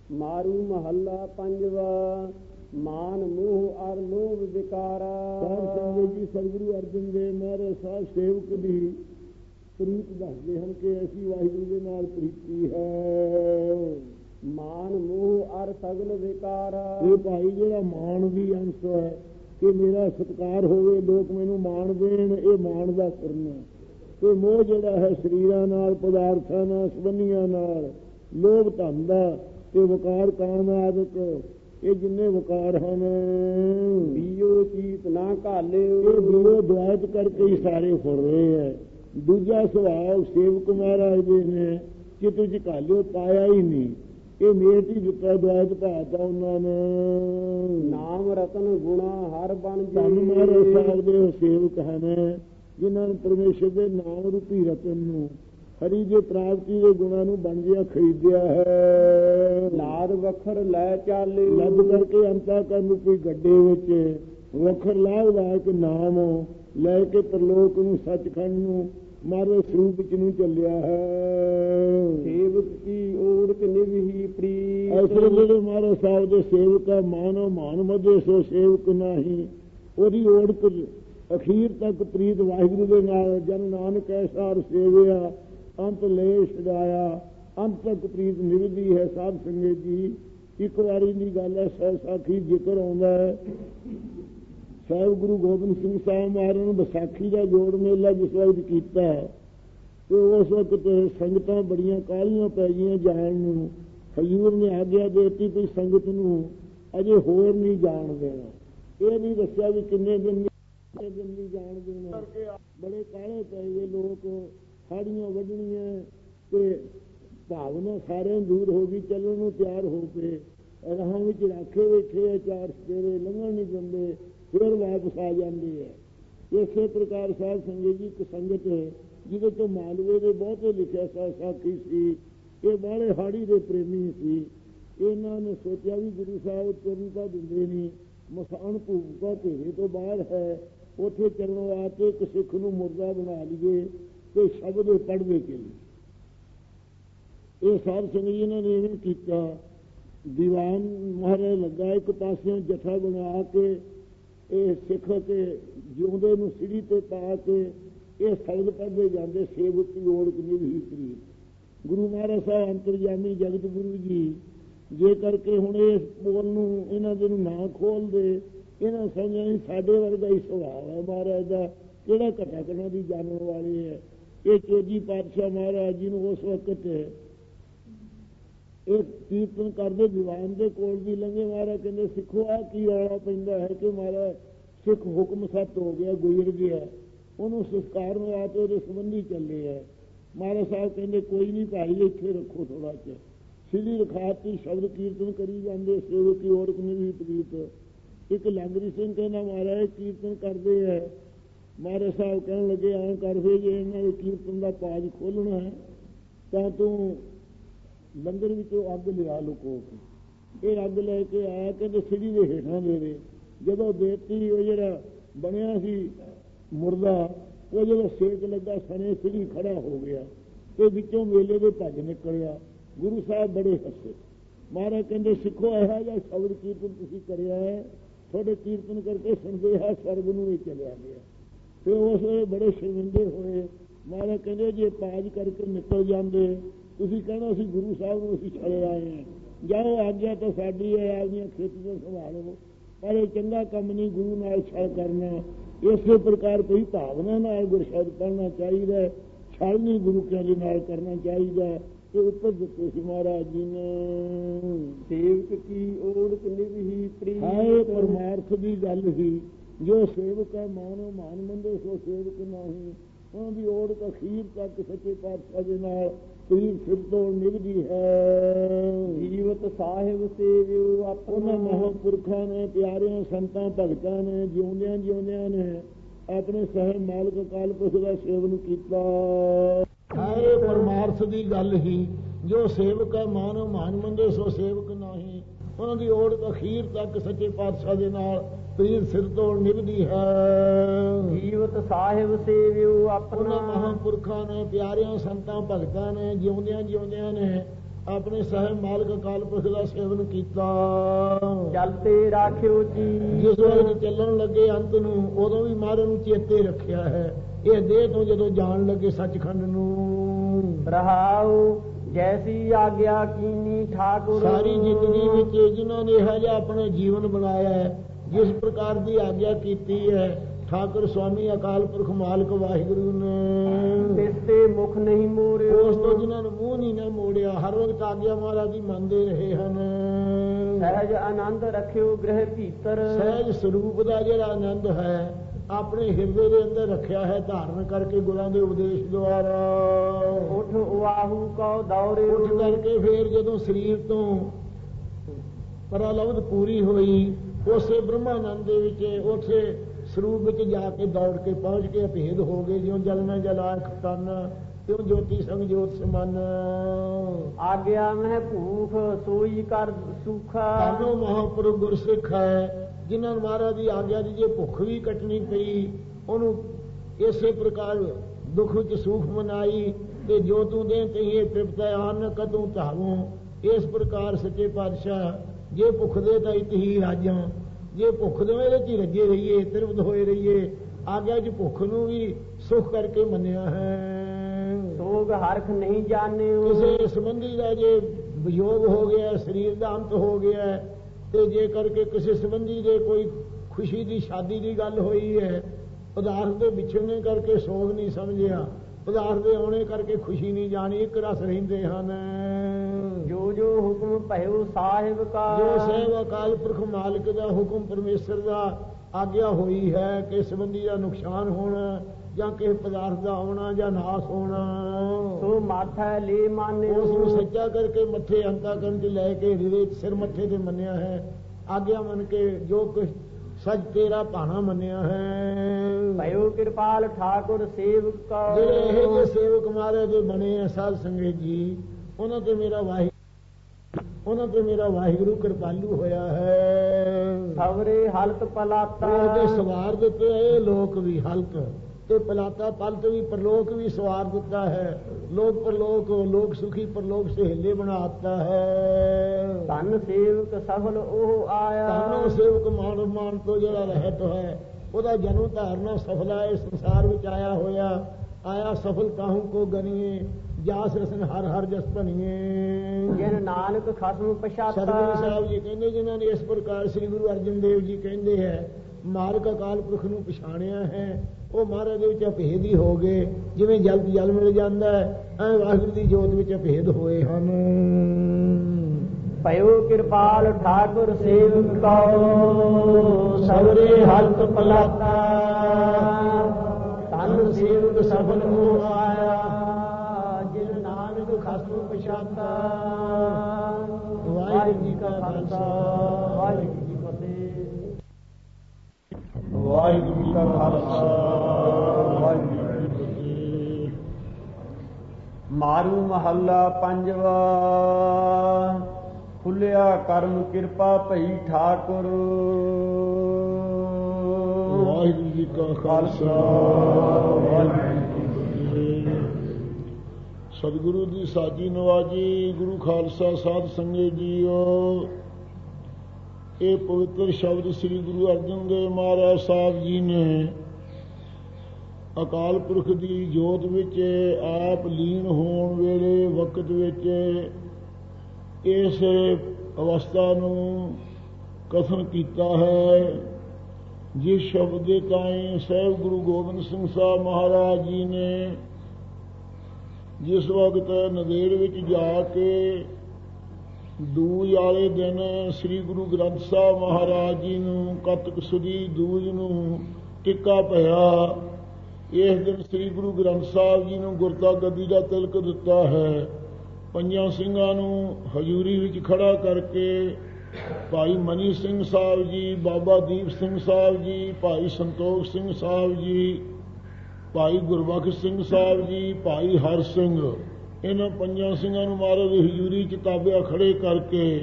ਮਾਰੂ ਮਹੱਲਾ ਪੰਜਵਾ। ਮਾਨ ਮੋਹ ਅਰ ਲੋਭ ਵਿਕਾਰਾ। ਸਾਧ ਸੰਗਤ ਜੀ ਸਤਿਗੁਰੂ ਅਰਜਨ ਦੇਵ ਮਹਾਰਾਜ ਸਾਹਿਬ ਸੇਵਕ ਦੀ ਪ੍ਰੀਤ ਦੱਸਦੇ ਹਨ ਕਿ ਐਸੀ ਵਾਹਿਗੁਰੂ ਦੇ ਨਾਲ ਪ੍ਰੀਤੀ ਹੈ। ਮਾਨ ਮੋਹ ਅਰ ਸਗਲ ਵਿਕਾਰਾ। ਇਹ ਭਾਈ ਜਿਹੜਾ ਮਾਣ ਦੀ ਅੰਸ਼ ਹੈ ਕਿ ਮੇਰਾ ਸਤਿਕਾਰ ਹੋਵੇ, ਲੋਕ ਮੈਨੂੰ ਮਾਣ ਦੇਣ, ਇਹ ਮਾਣ ਦਾ ਕਰਨਾ। ਤੇ ਮੋਹ ਜਿਹੜਾ ਹੈ ਸਰੀਰਾਂ ਨਾਲ, ਪਦਾਰਥਾਂ ਨਾਲ, ਸੰਬੰਧੀਆਂ ਨਾਲ, ਲੋਭ ਧਨ ਦਾ ਤੇ ਵਕਾਰ ਕਾਮ ਆਦਿਕ, ਇਹ ਜਿੰਨੇ ਵਕਾਰ ਹਨ। ਬੀਓ ਚੀਤ ਨਾ ਘਾਲੇ। ਇਹ ਬੀਓ ਦੁਆਇਤ ਕਰਕੇ ਹੀ ਸਾਰੇ ਫੁਰ ਰਹੇ ਹੈ। ਦੂਜਾ ਸੁਭਾਅ ਸੇਵਕ ਮਹਾਰਾਜ ਦੇ ਨੇ ਚਿੱਤ ਚ ਘਾਲਿਓ ਪਾਇਆ ਹੀ ਨਹੀਂ। ਇਹ ਮੇਟ ਹੀ ਦਿੱਤਾ, ਦੁਆਇਤ ਭਾਤਾ ਉਹਨਾਂ ਨੇ। ਨਾਮ ਰਤਨ ਗੁਣਾ ਹਰ ਬਣ ਧੰਨ ਮਹਾਰਾਜ ਸਾਹਿਬ ਦੇ ਉਹ ਸੇਵਕ ਹਨ ਜਿਨ੍ਹਾਂ ਨੇ ਪਰਮੇਸ਼ਰ ਦੇ ਨਾਮ ਰੂਪੀ ਰਤਨ ਨੂੰ, ਹਰੀ ਦੇ ਪ੍ਰਾਪਤੀ ਦੇ ਗੁਣਾਂ ਨੂੰ ਬਣ ਗਿਆ ਖਰੀਦਿਆ ਹੈ। ਲਾਦ ਵਖਰ ਲੈ ਚਾਲੇ। ਲੱਦ ਕਰਕੇ ਅੰਤਾ ਕਰਨ ਰੂਪੀ ਗੱਡੇ ਵਿੱਚ ਵਖਰ ਲਾਭਦਾਇਕ ਨਾਮ ਲੈ ਕੇ ਪ੍ਰਲੋਕ ਨੂੰ, ਸੱਚਖੰਡ ਨੂੰ, ਮਹਾਰਾਜ ਸਰੂਪ ਵਿੱਚ ਨੂੰ ਚੱਲਿਆ ਹੈ। ਸੇਵਕ ਕੀ ਓੜਕ ਨਿਵਹੀ ਪ੍ਰੀਤ। ਐਸੇ ਜਿਹੜੇ ਮਹਾਰਾਜ ਸਾਹਿਬ ਦੇ ਸੇਵਕ ਆ, ਮਾਨੋ ਮਾਨ ਮਧੇ ਸੋ ਸੇਵਕ ਨਾਹੀ। ਉਹਦੀ ਓੜਕ ਅਖੀਰ ਤੱਕ ਪ੍ਰੀਤ ਵਾਹਿਗੁਰੂ ਦੇ ਨਾਲ। ਜਨ ਨਾਨਕ ਐਸਾ ਸੇਵਿਆ ਅੰਤ ਲੈ ਛਡਾਇਆ। ਅੰਤ ਤੱਕ ਪ੍ਰੀਤ ਨਿਭਦੀ ਹੈ। ਸਾਧ ਸੰਗਤ ਜੀ ਇੱਕ ਵਾਰੀ ਦੀ ਗੱਲ ਹੈ, ਸਾਖੀ ਜ਼ਿਕਰ ਆਉਂਦਾ ਹੈ। ਸਾਹਿਬ ਗੁਰੂ ਗੋਬਿੰਦ ਸਿੰਘ ਸਾਹਿਬ ਮਹਾਰਾਜ ਨੂੰ ਵਿਸਾਖੀ ਦਾ ਜੋੜ ਮੇਲਾ ਜਿਸ ਵਕਤ ਕੀਤਾ ਤੇ ਉਸ ਵਕਤ ਸੰਗਤਾਂ ਬੜੀਆਂ ਕਾਹਲੀਆਂ ਪੈ ਗਈਆਂ ਜਾਣ ਨੂੰ। ਹਜ਼ੂਰ ਨੇ ਆਗਿਆ ਦੇ ਦਿੱਤੀ ਵੀ ਸੰਗਤ ਨੂੰ ਅਜੇ ਹੋਰ ਨਹੀਂ ਜਾਣ ਦੇਣਾ। ਇਹ ਨਹੀਂ ਦੱਸਿਆ ਵੀ ਕਿੰਨੇ ਦਿਨ ਨਹੀਂ ਜਾਣ ਦੇਣਾ। ਬੜੇ ਕਾਹਲੇ ਪੈ ਗਏ ਲੋਕ, ਹਾੜੀਆਂ ਵੱਢਣੀਆਂ ਤੇ ਭਾਵਨਾ ਸਾਰਿਆਂ ਦੂਰ ਹੋ ਗਈ। ਚੱਲਣ ਨੂੰ ਤਿਆਰ ਹੋ ਕੇ ਰਾਹਾਂ ਵਿੱਚ ਰਾਖੇ ਬੈਠੇ, ਚਾਰ ਸਵੇਰੇ ਲੰਘਣ ਨਹੀਂ ਦਿੰਦੇ, ਫਿਰ ਵਾਪਸ ਆ ਜਾਂਦੇ ਹੈ। ਇਸੇ ਪ੍ਰਕਾਰ ਸਾਧ ਸੰਗਤ ਜੀ ਇੱਕ ਸੰਗਤ ਜਿਹਦੇ ਤੋਂ ਮਾਲਵੇ ਦੇ ਬਹੁਤੇ ਲਿਖਿਆ ਸਾਖੀ ਸੀ। ਇਹ ਬਾਹਲੇ ਹਾੜੀ ਦੇ ਪ੍ਰੇਮੀ ਸੀ। ਇਹਨਾਂ ਨੇ ਸੋਚਿਆ ਵੀ ਗੁਰੂ ਸਾਹਿਬ ਤੁਰਨ ਤਾਂ ਦਿੰਦੇ ਨਹੀਂ, ਮਸਾਨ ਭੂਮਿਕਾ ਘੇਰੇ ਤੋਂ ਬਾਹਰ ਹੈ, ਉੱਥੇ ਚੱਲਣ ਵਾਸਤੇ ਇੱਕ ਸਿੱਖ ਨੂੰ ਮੁਰਦਾ ਬਣਾ ਲਈਏ ਤੇ ਸ਼ਬਦ ਪੜ੍ਹਦੇ ਚੱਲੀਏ। ਇਹ ਸਾਧ ਸੰਗਤ ਜੀ ਇਹਨਾਂ ਨੇ ਇਵੇਂ ਕੀਤਾ। ਦੀਵਾਨ ਮਹਾਰਾਜ ਲੱਗਾ, ਇੱਕ ਪਾਸਿਓਂ ਜਥਾ ਬਣਾ ਕੇ ਇਹ ਸਿੱਖ ਤੇ ਜਿਉਂਦੇ ਨੂੰ ਸਿੜੀ ਤੇ ਪਾ ਕੇ ਇਹ ਸ਼ਬਦ ਪੜ੍ਹਦੇ ਜਾਂਦੇ। ਸੇਵਕ ਦੀ ਓੜਕ ਨਿਭੀ ਪ੍ਰੀਤ। ਗੁਰੂ ਮਹਾਰਾਜ ਸਾਹਿਬ ਅੰਤਰਜਾਮੀ ਜਗਤ ਗੁਰੂ ਜੀ ਜੇ ਕਰਕੇ ਹੁਣ ਇਸ ਬੋਲ ਨੂੰ ਇਹਨਾਂ ਦੇ ਨੂੰ ਨਾ ਖੋਲਦੇ, ਇਹਨਾਂ ਸਮਝਿਆ ਨਹੀਂ ਸਾਡੇ ਵਰਗਾ ਹੀ ਸੁਭਾਅ ਹੈ ਮਹਾਰਾਜ ਦਾ, ਕਿਹੜਾ ਘਟਾ ਕਰਨਾ ਦੀ ਜਾਣਨ ਵਾਲੇ ਹੈ। ਇਹ ਚੋਜੀ ਪਾਤਸ਼ਾਹ ਮਹਾਰਾਜ ਜੀ ਨੂੰ ਉਸ ਵਕਤ ਇਹ ਕੀਰਤਨ ਕਰਦੇ ਦੀਵਾਨ ਦੇ ਕੋਲ ਵੀ ਲੰਘੇ। ਮਹਾਰਾਜ ਕਹਿੰਦੇ ਸਿੱਖੋ ਆ ਕੀ ਰੌਲਾ ਪੈਂਦਾ ਹੈ ਕਿ ਮਹਾਰਾਜ ਸਿੱਖ ਹੁਕਮ ਸੱਤ ਹੋ ਗਿਆ, ਗੁਜ਼ਰ ਗਿਆ, ਉਹਨੂੰ ਸੰਸਕਾਰ ਨੂੰ ਆ ਤੇ ਉਹਦੇ ਸੰਬੰਧੀ ਚੱਲੇ ਹੈ। ਮਹਾਰਾਜ ਸਾਹਿਬ ਕਹਿੰਦੇ ਕੋਈ ਨਹੀਂ ਭਾਈ, ਇੱਥੇ ਰੱਖੋ ਥੋੜਾ ਚਿਰ। ਸਿੱਧੀ ਰਖਾਤੀ ਸ਼ਬਦ ਕੀਰਤਨ ਕਰੀ ਜਾਂਦੇ। ਸੇਵਕ ਦੀ ਓੜਕ ਨਿਭੀ ਪ੍ਰੀਤ। ਇੱਕ ਲਾਂਗਰੀ ਸਿੰਘ ਕਹਿੰਦਾ ਮਹਾਰਾਜ ਕੀਰਤਨ ਕਰਦੇ ਹੈ। ਮਹਾਰਾਜ ਸਾਹਿਬ ਕਹਿਣ ਲੱਗੇ ਐਂ ਕਰ ਫੇ ਜੇ ਇਹਨਾਂ ਦੇ ਕੀਰਤਨ ਦਾ ਪਾਜ ਖੋਲ੍ਹਣਾ ਹੈ ਤਾਂ ਤੂੰ ਲੰਗਰ ਵਿੱਚੋਂ ਅੱਗ ਲਿਆ ਲੁਕੋ ਕੇ। ਇਹ ਅੱਗ ਲੈ ਕੇ ਆਇਆ, ਕਹਿੰਦੇ ਸਿੜੀ ਦੇ ਹੇਠਾਂ ਦੇ ਦੇ। ਜਦੋਂ ਦੇਤੀ ਉਹ ਜਿਹੜਾ ਬਣਿਆ ਸੀ ਮੁਰਦਾ, ਉਹ ਜਦੋਂ ਸੇਕ ਲੱਗਾ ਸਣੇ ਸਿੜੀ ਖੜਾ ਹੋ ਗਿਆ ਤੇ ਵਿੱਚੋਂ ਮੇਲੇ ਦੇ ਭੱਜ ਨਿਕਲਿਆ। ਗੁਰੂ ਸਾਹਿਬ ਬੜੇ ਹੱਸੇ। ਮਹਾਰਾਜ ਕਹਿੰਦੇ ਸਿੱਖੋ ਇਹੋ ਜਿਹਾ ਸ਼ਬਦ ਕੀਰਤਨ ਤੁਸੀਂ ਕਰਿਆ ਹੈ, ਤੁਹਾਡੇ ਕੀਰਤਨ ਕਰਕੇ ਸੁਣਦੇ ਹੈ ਸਵਰਗ ਨੂੰ ਇਹ ਚਲਿਆ ਗਿਆ। ਤੇ ਉਸ ਵੇਲੇ ਬੜੇ ਸ਼ਰਮਿੰਦੇ ਹੋਏ। ਮਹਾਰਾਜ ਕਹਿੰਦੇ ਜੇ ਪਾਜ ਕਰਕੇ ਨਿਕਲ ਜਾਂਦੇ ਤੁਸੀਂ ਕਹਿਣਾ ਅਸੀਂ ਗੁਰੂ ਸਾਹਿਬ ਨੂੰ ਅਸੀਂ ਛੜੇ ਆਏ ਹਾਂ, ਜਾਓ ਆਗਿਆ ਤਾਂ ਸਾਡੀ ਹੈ, ਆਪਦੀਆਂ ਖੇਤੀਆਂ ਸੰਭਾਲੋ, ਪਰ ਇਹ ਚੰਗਾ ਕੰਮ ਨਹੀਂ ਗੁਰੂ ਨਾਲ ਛਲ ਕਰਨਾ। ਇਸੇ ਪ੍ਰਕਾਰ ਕੋਈ ਭਾਵਨਾ ਨਾਲ ਗੁਰਸ਼ਬਦ ਪੜ੍ਹਨਾ ਚਾਹੀਦਾ, ਛਲ ਨਹੀਂ ਗੁਰੂ ਕੇ ਦੇ ਨਾਲ ਕਰਨਾ ਚਾਹੀਦਾ। ਤੇ ਉੱਤਰ ਦਿੱਤੇ ਸੀ ਮਹਾਰਾਜ ਜੀ ਨੇ। ਸੇਵਕ ਕੀ ਓੜਕ ਨਿਭੀ ਪ੍ਰੀਤ। ਹਾਏ ਪਰਮਾਰਥ ਦੀ ਗੱਲ ਸੀ। ਜੋ ਸੇਵਕ ਹੈ ਮਾਨੋ ਮਾਨ ਮੰਦੇ ਸੋ ਸੇਵਕ ਨਹੀਂ। ਉਹਨਾਂ ਦੀ ਓੜਕ ਅਖੀਰ ਤੱਕ ਸੱਚੇ ਪਾਤਸ਼ਾਹ ਦੇ ਨਾਲ ਪ੍ਰੀਤ ਸਿਰ ਤੋਂ ਨਿਭਦੀ ਹੈ। ਜੀਵਤ ਸਾਹਿਬ ਸੇਵਿਓ ਉਹਨਾਂ ਮਹਾਂਪੁਰਖਾਂ ਨੇ, ਪਿਆਰਿਆਂ ਸੰਤਾਂ ਭਗਤਾਂ ਨੇ ਜਿਉਂਦਿਆਂ ਜਿਉਂਦਿਆਂ ਨੇ ਆਪਣੇ ਸਹਿਬ ਮਾਲਕ ਅਕਾਲ ਪੁਰਖ ਦਾ ਸੇਵਨ ਕੀਤਾ। ਹਾਏ ਪਰਮਾਰਥ ਦੀ ਗੱਲ ਹੀ। ਜੋ ਸੇਵਕ ਹੈ ਮਾਨੋ ਮਾਨ ਮੰਦੇ ਸੋ ਸੇਵਕ ਨਹੀਂ। ਉਹਨਾਂ ਦੀ ਓੜਕ ਅਖੀਰ ਤੱਕ ਸੱਚੇ ਪਾਤਸ਼ਾਹ ਦੇ ਨਾਲ ਪ੍ਰੀਤ ਸਿਰ ਤੋਂ ਨਿਭਦੀ ਹੈ। ਜੀਵਤ ਸਾਹਿਬ ਸੇਵਿਓ ਆਪਣਾ। ਉਹਨਾਂ ਮਹਾਂਪੁਰਖਾਂ ਨੇ, ਪਿਆਰਿਆਂ ਸੰਤਾਂ ਭਗਤਾਂ ਨੇ ਜਿਉਂਦਿਆਂ ਜਿਉਂਦਿਆਂ ਨੇ ਆਪਣੇ ਸਾਹਿਬ ਮਾਲਕ ਅਕਾਲ ਪੁਰਖ ਦਾ ਸੇਵਨ ਕੀਤਾ। ਚਲਤੇ ਰਾਖਿਓ ਜੀ, ਜਿਸ ਵਕਤ ਚੱਲਣ ਲੱਗੇ ਅੰਤ ਨੂੰ ਉਦੋਂ ਵੀ ਮਹਾਰਾਜ ਨੂੰ ਚੇਤੇ ਰੱਖਿਆ ਹੈ। ਇਹ ਦੇਹ ਤੋਂ ਜਦੋਂ ਜਾਣ ਲੱਗੇ ਸੱਚਖੰਡ ਨੂੰ। ਰਹਾਉ ਜੈਸੀ ਆਗਿਆ ਕੀਨੀ ਠਾਕੁਰ, ਸਾਰੀ ਜ਼ਿੰਦਗੀ ਵਿੱਚ ਜਿਨ੍ਹਾਂ ਨੇ ਇਹੋ ਜਿਹਾ ਆਪਣਾ ਜੀਵਨ ਬਣਾਇਆ ਹੈ, ਜਿਸ ਪ੍ਰਕਾਰ ਦੀ ਆਗਿਆ ਕੀਤੀ ਹੈ ਠਾਕੁਰ ਸੁਆਮੀ ਅਕਾਲ ਪੁਰਖ ਮਾਲਕ ਵਾਹਿਗੁਰੂ ਨੇ, ਤਿਸ ਤੇ ਮੁਖ ਨਹੀਂ ਮੋੜਿਓ। ਉਸ ਤੋਂ ਜਿਨ੍ਹਾਂ ਨੂੰ ਮੂੰਹ ਨਹੀਂ ਨਾ ਮੋੜਿਆ, ਹਰ ਵਕਤ ਆਗਿਆ ਮਹਾਰਾਜ ਦੀ ਮੰਨਦੇ ਰਹੇ ਹਨ। ਸਹਿਜ ਆਨੰਦ ਰੱਖਿਓ ਗ੍ਰਹਿ ਭੀਤਰ, ਸਹਿਜ ਸਰੂਪ ਦਾ ਜਿਹੜਾ ਆਨੰਦ ਹੈ ਆਪਣੇ ਹਿਰਦੇ ਦੇ ਅੰਦਰ ਰੱਖਿਆ ਹੈ, ਧਾਰਨ ਕਰਕੇ ਗੁਰਾਂ ਦੇ ਉਪਦੇਸ਼ ਦੁਆਰਾ। ਉਠ ਉਆਹੂ ਕਉ ਦੌਰੇ, ਉੱਠ ਕਰਕੇ ਫੇਰ ਜਦੋਂ ਸਰੀਰ ਤੋਂ ਪਰਾਲਬਧ ਪੂਰੀ ਹੋਈ, ਉਸੇ ਬ੍ਰਹਮਾਨੰਦ ਦੇ ਵਿੱਚ ਉਸੇ ਸਰੂਪ ਵਿੱਚ ਜਾ ਕੇ ਦੌੜ ਕੇ ਪਹੁੰਚ ਕੇ ਅਭੇਦ ਹੋ ਗਏ। ਜਿਉਂ ਜਲ ਮੈਂ ਜਲਾਖ ਤਨ, ਤਿਉਂ ਜੋਤੀ ਸੰਗ ਜੋਤ ਸਮਨ। ਆਗਿਆ ਮਹਿ ਭੂਖ ਸੋਈ ਕਰ ਸੁਖਾ, ਤਾਨੋ ਮਹਾਂਪੁਰਖ ਗੁਰਸਿੱਖ ਹੈ ਜਿਨ੍ਹਾਂ ਨੂੰ ਮਹਾਰਾਜ ਦੀ ਆਗਿਆ ਦੀ ਜੇ ਭੁੱਖ ਵੀ ਕੱਟਣੀ ਪਈ, ਉਹਨੂੰ ਇਸੇ ਪ੍ਰਕਾਰ ਦੁੱਖ ਵਿੱਚ ਸੁਖ ਮਨਾਈ। ਤੇ ਜੋ ਤੂੰ ਦੇ ਤਈਏ ਤ੍ਰਿਪਤ ਆਨ ਕਦੋਂ ਧਾਵੋਂ। ਇਸ ਪ੍ਰਕਾਰ ਸੱਚੇ ਪਾਤਸ਼ਾਹ ਜੇ ਭੁੱਖ ਦੇ ਤਾਂ ਇਤ ਹੀ ਰਾਜਾਂ, ਜੇ ਭੁੱਖ ਦੇ ਇਹਦੇ ਚ ਹੀ ਰੱਜੇ ਰਹੀਏ, ਤ੍ਰਿਪਤ ਹੋਏ ਰਹੀਏ। ਆਗਿਆ ਚ ਭੁੱਖ ਨੂੰ ਵੀ ਸੁਖ ਕਰਕੇ ਮੰਨਿਆ ਹੈ। ਸੋਗ ਹਰਖ ਨਹੀਂ ਜਾਣਿਓ, ਕਿਸੇ ਸੰਬੰਧੀ ਦਾ ਜੇ ਵਿਯੋਗ ਹੋ ਗਿਆ, ਸਰੀਰ ਦਾ ਅੰਤ ਹੋ ਗਿਆ, ਤੇ ਜੇ ਕਰਕੇ ਕਿਸੇ ਸੰਬੰਧੀ ਦੇ ਕੋਈ ਖੁਸ਼ੀ ਦੀ ਸ਼ਾਦੀ ਦੀ ਗੱਲ ਹੋਈ ਹੈ, ਪਦਾਰਥ ਦੇ ਵਿਛੜਨੇ ਕਰਕੇ ਸੋਗ ਨਹੀਂ ਸਮਝਿਆ, ਪਦਾਰਥ ਦੇ ਆਉਣੇ ਕਰਕੇ ਖੁਸ਼ੀ ਨਹੀਂ ਜਾਣੀ, ਇੱਕ ਰਸ ਰਹਿੰਦੇ ਹਨ। ਜੋ ਜੋ ਹੁਕਮ ਭਇਓ ਸਾਹਿਬ ਕਾ, ਜੋ ਸਹਿਬ ਅਕਾਲ ਪੁਰਖ ਮਾਲਕ ਦਾ ਹੁਕਮ, ਪਰਮੇਸ਼ਰ ਦਾ ਆਗਿਆ ਹੋਈ ਹੈ ਕਿ ਸੰਬੰਧੀ ਦਾ ਨੁਕਸਾਨ ਹੋਣਾ ਜਾਂ ਕਿਸੇ ਪਦਾਰਥ ਦਾ ਆਉਣਾ ਜਾਂ ਨਾਸ ਹੋਣਾ, ਸੋ ਮਾਥਾ ਲੈ ਮਾਨਿਓ। ਉਸ ਨੂੰ ਸੱਚਾ ਕਰਕੇ ਮੱਥੇ ਅੰਤਾਕਰਨ ਚ ਲੈ ਕੇ ਹਿਰਦੇ ਸਿਰ ਮੱਥੇ ਤੇ ਮੰਨਿਆ ਹੈ। ਆਗਿਆ ਮੰਨ ਕੇ ਜੋ ਕੁਛ ਸੱਚ ਤੇਰਾ ਭਾਣਾ ਮੰਨਿਆ ਹੈ। ਭਇਓ ਕਿਰਪਾਲ ਠਾਕੁਰ ਸੇਵਕ ਕਾ, ਜਿਹੜੇ ਇਹ ਜਿਹੇ ਸੇਵਕ ਮਹਾਰਾਜ ਦੇ ਬਣੇ ਆ ਸਾਧ ਸੰਗਤ ਜੀ, ਉਹਨਾਂ ਤੇ ਮੇਰਾ ਵਾਹਿਗੁਰੂ ਕਿਰਪਾਲੂ ਹੋਇਆ ਹੈ। ਸਵਰੇ ਹਲਤ ਪਲਾਤਾ, ਉਹਦੇ ਸਵਾਰ ਦਿੱਤੇ ਇਹ ਲੋਕ ਵੀ ਹਲਤ ਤੇ ਪਲਾਤਾ, ਪਲਤ ਵੀ ਪਰਲੋਕ ਵੀ ਸਵਾਰ ਦਿੱਤਾ ਹੈ। ਲੋਕ ਪਰਲੋਕ, ਲੋਕ ਸੁਖੀ ਪਰਲੋਕ ਸਹੇਲੇ ਬਣਾ ਦਿੱਤਾ ਹੈ। ਧਨ ਸੇਵਕ ਸਫਲ ਉਹ ਆਇਆ, ਧਨ ਸੇਵਕ ਮਾਨ ਤੋਂ ਜਿਹੜਾ ਰਹਿਤ ਹੈ, ਉਹਦਾ ਜਨਮ ਧਾਰਨਾ ਸਫਲਾ ਹੈ, ਸੰਸਾਰ ਵਿੱਚ ਆਇਆ ਹੋਇਆ। ਆਇਆ ਸਫਲ ਕਾਹੂ ਕੋ ਗਨੀਏ, ਜਾਸ ਰਸਨ ਹਰ ਹਰ ਜਸ ਭਣੀਏ। ਜਿਨ ਨਾਨਕ ਖਸਮ ਪਛਾਤਾ, ਸਤਿਗੁਰੂ ਸਾਹਿਬ ਜੀ ਕਹਿੰਦੇ ਜਿਨ੍ਹਾਂ ਨੇ ਇਸ ਪ੍ਰਕਾਰ ਸ੍ਰੀ ਗੁਰੂ ਅਰਜਨ ਦੇਵ ਜੀ ਕਹਿੰਦੇ ਹੈ ਮਾਰਗ ਅਕਾਲ ਪੁਰਖ ਨੂੰ ਪਛਾਣਿਆ ਹੈ, ਉਹ ਮਹਾਰਾਜ ਦੇ ਵਿੱਚ ਅਭੇਦ ਹੀ ਹੋ ਗਏ। ਜਿਵੇਂ ਜਲ ਜਲ ਮਿਲ ਜਾਂਦਾ ਹੈ, ਐ ਵਾਹਿਗੁਰੂ ਦੀ ਜੋਤ ਵਿੱਚ ਅਭੇਦ ਹੋਏ ਹਨ। ਭਇਓ ਕਿਰਪਾਲ ਠਾਕੁਰ ਸੇਵਕ ਕਉ, ਸਵਰੇ ਹਲਤ ਪਲਾਤਾ। ਧਨ ਸੇਵਕ ਸਫਲ ਹੋ ਆਇਆ, ਜਿਨ ਨਾਨਕ ਖਸਮ ਪਛਾਤਾ। ਵਾਹਿਗੁਰੂ ਜੀ ਕਾ ਖਾਲਸਾ, ਵਾਹਿਗੁਰੂ ਜੀ ਕੀ ਫਤਿਹ। ਵਾਹਿਗੁਰੂ ਜੀ ਕਾ ਖਾਲਸਾ, ਵਾਹਿਗੁਰੂ ਜੀ ਕੀ ਫਤਿਹ। ਮਾਰੂ ਮਹੱਲਾ ਪੰਜਵਾ। ਖੁੱਲਿਆ ਕਰਮ ਕਿਰਪਾ ਭਈ ਠਾਕੁਰ। ਵਾਹਿਗੁਰੂ ਜੀ ਕਾ ਖਾਲਸਾ, ਵਾਹਿਗੁਰੂ ਜੀ ਕੀ ਫਤਿਹ। ਸਤਿਗੁਰੂ ਦੀ ਸਾਜੀ ਨਵਾਜੀ, ਗੁਰੂ ਖਾਲਸਾ ਸਾਧ ਸੰਗਤ ਜੀਓ, ਇਹ ਪਵਿੱਤਰ ਸ਼ਬਦ ਸ੍ਰੀ ਗੁਰੂ ਅਰਜਨ ਦੇਵ ਮਹਾਰਾਜ ਸਾਹਿਬ ਜੀ ਨੇ ਅਕਾਲ ਪੁਰਖ ਦੀ ਜੋਤ ਵਿੱਚ ਆਪ ਲੀਨ ਹੋਣ ਵੇਲੇ ਵਕਤ ਵਿੱਚ ਇਸ ਅਵਸਥਾ ਨੂੰ ਕਥਨ ਕੀਤਾ ਹੈ, ਜਿਸ ਸ਼ਬਦ ਦੇ ਤਾਈਂ ਸਹਿਬ ਗੁਰੂ ਗੋਬਿੰਦ ਸਿੰਘ ਸਾਹਿਬ ਮਹਾਰਾਜ ਜੀ ਨੇ ਜਿਸ ਵਕਤ ਨੰਦੇੜ ਵਿੱਚ ਜਾ ਕੇ ਦੂਜ ਵਾਲੇ ਦਿਨ ਸ੍ਰੀ ਗੁਰੂ ਗ੍ਰੰਥ ਸਾਹਿਬ ਮਹਾਰਾਜ ਜੀ ਨੂੰ ਕੱਤਕ ਸੁਦੀ ਦੂਜ ਨੂੰ ਟਿੱਕਾ ਪਿਆ, ਇਸ ਦਿਨ ਸ੍ਰੀ ਗੁਰੂ ਗ੍ਰੰਥ ਸਾਹਿਬ ਜੀ ਨੂੰ ਗੁਰਤਾ ਗੱਦੀ ਦਾ ਤਿਲਕ ਦਿੱਤਾ ਹੈ। ਪੰਜਾਂ ਸਿੰਘਾਂ ਨੂੰ ਹਜ਼ੂਰੀ ਵਿੱਚ ਖੜਾ ਕਰਕੇ ਭਾਈ ਮਨੀ ਸਿੰਘ ਸਾਹਿਬ ਜੀ, ਬਾਬਾ ਦੀਪ ਸਿੰਘ ਸਾਹਿਬ ਜੀ, ਭਾਈ ਸੰਤੋਖ ਸਿੰਘ ਸਾਹਿਬ ਜੀ, ਭਾਈ ਗੁਰਬਖਸ਼ ਸਿੰਘ ਸਾਹਿਬ ਜੀ, ਭਾਈ ਹਰ ਸਿੰਘ, ਇਹਨਾਂ ਪੰਜਾਂ ਸਿੰਘਾਂ ਨੂੰ ਮਹਾਰਾਜ ਦੀ ਹਜ਼ੂਰੀ ਚ ਤਾਬਿਆ ਖੜੇ ਕਰਕੇ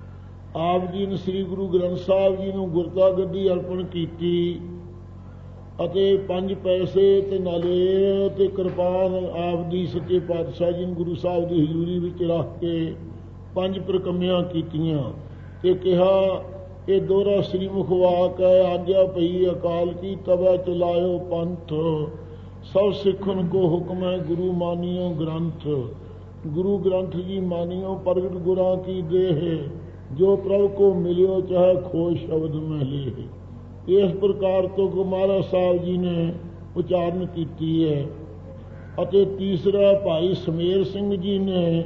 ਆਪ ਜੀ ਨੇ ਸ੍ਰੀ ਗੁਰੂ ਗ੍ਰੰਥ ਸਾਹਿਬ ਜੀ ਨੂੰ ਗੁਰਤਾ ਗੱਦੀ ਅਰਪਣ ਕੀਤੀ। ਅਤੇ 5 ਪੈਸੇ ਤੇ ਨਾਲੇ ਤੇ ਕਿਰਪਾਨ ਆਪ ਦੀ ਸੱਚੇ ਪਾਤਸ਼ਾਹ ਜੀ ਨੂੰ ਗੁਰੂ ਸਾਹਿਬ ਦੀ ਹਜ਼ੂਰੀ ਵਿੱਚ ਰੱਖ ਕੇ 5 ਪ੍ਰਕੰਮਿਆਂ ਕੀਤੀਆਂ ਤੇ ਕਿਹਾ ਇਹ ਦੋਹਰਾ ਸ੍ਰੀ ਮੁਖ ਵਾਕ ਹੈ। ਆਗਿਆ ਪਈ ਅਕਾਲ ਕੀ ਤਬੈ ਚਲਾਇਓ ਪੰਥ, ਸਭ ਸਿੱਖਨ ਕੋ ਹੁਕਮ ਹੈ ਗੁਰੂ ਮਾਨਿਓ ਗ੍ਰੰਥ। ਗੁਰੂ ਗ੍ਰੰਥ ਜੀ ਮਾਨਿਓ ਪ੍ਰਗਟ ਗੁਰਾਂ ਕੀ ਦੇਹ, ਜੋ ਪ੍ਰਭ ਕੋ ਮਿਲਿਓ ਚਾਹੇ ਖੋਜ ਸ਼ਬਦ ਮੈਂ ਲੇਹ। ਇਸ ਪ੍ਰਕਾਰ ਤੋਂ ਗੁਰੂ ਮਹਾਰਾਜ ਸਾਹਿਬ ਜੀ ਨੇ ਉਚਾਰਨ ਕੀਤੀ ਹੈ। ਅਤੇ ਤੀਸਰਾ ਭਾਈ ਸਮੇਰ ਸਿੰਘ ਜੀ ਨੇ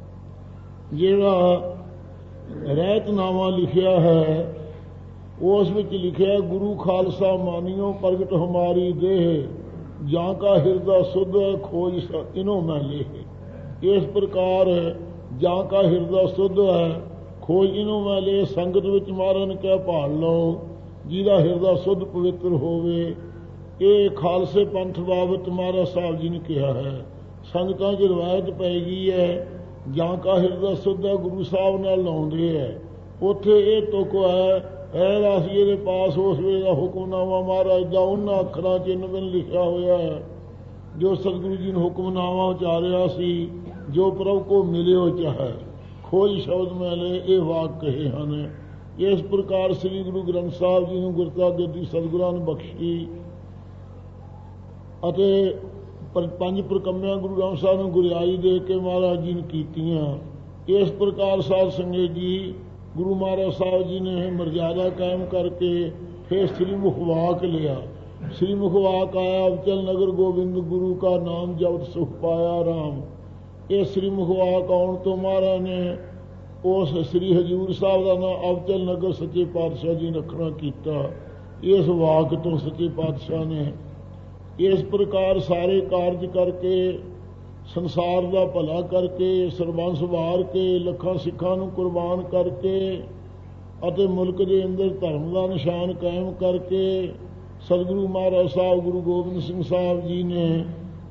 ਜਿਹੜਾ ਰਹਿਤਨਾਮਾ ਲਿਖਿਆ ਹੈ, ਉਸ ਵਿੱਚ ਲਿਖਿਆ ਗੁਰੂ ਖਾਲਸਾ ਮਾਨਿਓ ਪ੍ਰਗਟ ਹਮਾਰੀ ਦੇਹ, ਜਾਂ ਕਾ ਹਿਰਦਾ ਸੁਧ ਖੋਜ ਇਨੋ ਮੈਂ ਲੇਹ। ਇਸ ਪ੍ਰਕਾਰ ਜਾਂ ਕਾ ਹਿਰਦਾ ਸੁਧ ਹੈ ਖੋਜ ਇਨੋ ਮੈਂ ਲੇਹ। ਸੰਗਤ ਵਿੱਚ ਮਹਾਰਾਜ ਨੇ ਕਿਹਾ ਭਾਲ ਲਓ ਜਿਹਦਾ ਹਿਰਦਾ ਸੁਧ ਪਵਿੱਤਰ ਹੋਵੇ। ਇਹ ਖਾਲਸੇ ਪੰਥ ਬਾਬਤ ਮਹਾਰਾਜ ਸਾਹਿਬ ਜੀ ਨੇ ਕਿਹਾ ਹੈ। ਸੰਗਤਾਂ 'ਚ ਰਵਾਇਤ ਪੈ ਗਈ ਹੈ ਜਾਂ ਕਾ ਹਿਰਦਾ ਸੁਧ ਹੈ, ਗੁਰੂ ਸਾਹਿਬ ਨਾਲ ਲਾਉਂਦੇ ਹੈ। ਉੱਥੇ ਇਹ ਤੁਕ ਹੈ ਰਾਸੀਏ ਦੇ ਪਾਸ ਉਸ ਵੇਲੇ ਦਾ ਹੁਕਮਨਾਮਾ ਮਹਾਰਾਜ ਦਾ ਉਹਨਾਂ ਅੱਖਰਾਂ 'ਚ ਇਹਨਾਂ ਲਿਖਿਆ ਹੋਇਆ ਹੈ ਜੋ ਸਤਿਗੁਰੂ ਜੀ ਨੇ ਹੁਕਮਨਾਮਾ ਉਚਾਰਿਆ ਸੀ, ਜੋ ਪ੍ਰਭ ਕੋ ਮਿਲਿਓ ਚਾਹੇ ਖੋਜ ਸ਼ਬਦ ਮੈਲੇ। ਇਹ ਵਾਕ ਕਹੇ ਹਨ। ਇਸ ਪ੍ਰਕਾਰ ਸ੍ਰੀ ਗੁਰੂ ਗ੍ਰੰਥ ਸਾਹਿਬ ਜੀ ਨੂੰ ਗੁਰਤਾ ਗੱਦੀ ਸਤਿਗੁਰਾਂ ਨੇ ਬਖਸ਼ੀ ਅਤੇ 5 ਪ੍ਰਕੰਮਿਆਂ ਗੁਰੂ ਗ੍ਰੰਥ ਸਾਹਿਬ ਨੂੰ ਗੁਰਿਆਈ ਦੇ ਕੇ ਮਹਾਰਾਜ ਜੀ ਨੇ ਕੀਤੀਆਂ। ਇਸ ਪ੍ਰਕਾਰ ਸਾਧ ਸੰਗਤ ਜੀ ਗੁਰੂ ਮਹਾਰਾਜ ਸਾਹਿਬ ਜੀ ਨੇ ਮਰਜ਼ਾਦਾ ਕਾਇਮ ਕਰਕੇ ਫਿਰ ਸ੍ਰੀ ਮੁਖ ਵਾਕ ਲਿਆ। ਸ੍ਰੀ ਮੁਖ ਵਾਕ ਆਇਆ ਅਬਚਲ ਨਗਰ ਗੋਬਿੰਦ ਗੁਰੂ ਕਾ ਨਾਮ ਜਪਤ ਸੁਖ ਪਾਇਆ ਰਾਮ। ਇਹ ਸ੍ਰੀ ਮੁਖ ਵਾਕ ਆਉਣ ਤੋਂ ਮਹਾਰਾਜ ਨੇ ਉਸ ਸ੍ਰੀ ਹਜ਼ੂਰ ਸਾਹਿਬ ਦਾ ਨਾਮ ਅਬਚਲ ਨਗਰ ਸੱਚੇ ਪਾਤਸ਼ਾਹ ਜੀ ਨੇ ਰੱਖਣਾ ਕੀਤਾ। ਇਸ ਵਾਕ ਤੋਂ ਸੱਚੇ ਪਾਤਸ਼ਾਹ ਨੇ ਇਸ ਪ੍ਰਕਾਰ ਸਾਰੇ ਕਾਰਜ ਕਰਕੇ ਸੰਸਾਰ ਦਾ ਭਲਾ ਕਰਕੇ ਸਰਬੰਸ ਵਾਰ ਕੇ ਲੱਖਾਂ ਸਿੱਖਾਂ ਨੂੰ ਕੁਰਬਾਨ ਕਰਕੇ ਅਤੇ ਮੁਲਕ ਦੇ ਅੰਦਰ ਧਰਮ ਦਾ ਨਿਸ਼ਾਨ ਕਾਇਮ ਕਰਕੇ ਸਤਿਗੁਰੂ ਮਹਾਰਾਜ ਸਾਹਿਬ ਗੁਰੂ ਗੋਬਿੰਦ ਸਿੰਘ ਸਾਹਿਬ ਜੀ ਨੇ